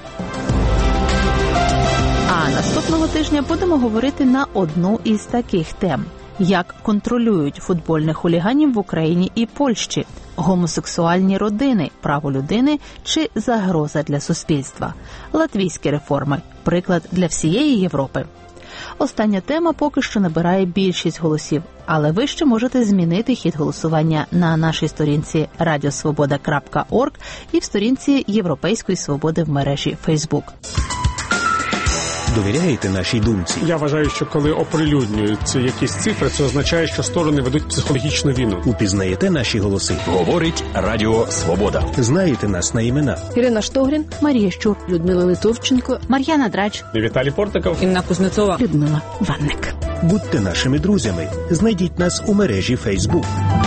А наступного тижня будемо говорити на одну із таких тем. Як контролюють футбольних хуліганів в Україні і Польщі? Гомосексуальні родини, право людини чи загроза для суспільства? Латвійські реформи – приклад для всієї Європи. Остання тема поки що набирає більшість голосів, але ви ще можете змінити хід голосування на нашій сторінці radiosvoboda.org і в сторінці Європейської свободи в мережі Facebook. Довіряєте нашій думці? Я вважаю, що коли оприлюднюються якісь цифри, це означає, що сторони ведуть психологічну війну. Упізнаєте наші голоси? Говорить Радіо Свобода. Знаєте нас на імена? Ірина Штогрін, Марія Щур, Людмила Литовченко, Мар'яна Драч, Віталій Портиков, Інна Кузнецова, Людмила Ванник. Будьте нашими друзями. Знайдіть нас у мережі Facebook.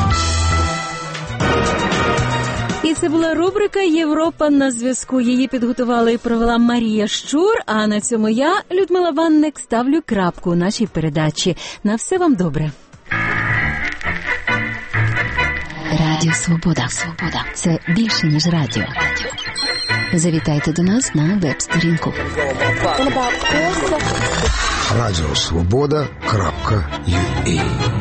І це була рубрика «Європа на зв'язку». Її підготувала і провела Марія Щур, а на цьому я, Людмила Ванник, ставлю крапку у нашій передачі. На все вам добре. Радіо Свобода. Це більше, ніж радіо. Завітайте до нас на веб-сторінку. radiosvoboda.ua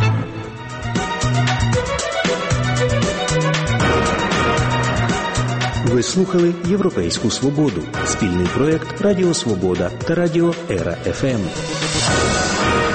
Ви слухали «Європейську свободу» – спільний проєкт Радіо Свобода та Радіо Ера ФМ.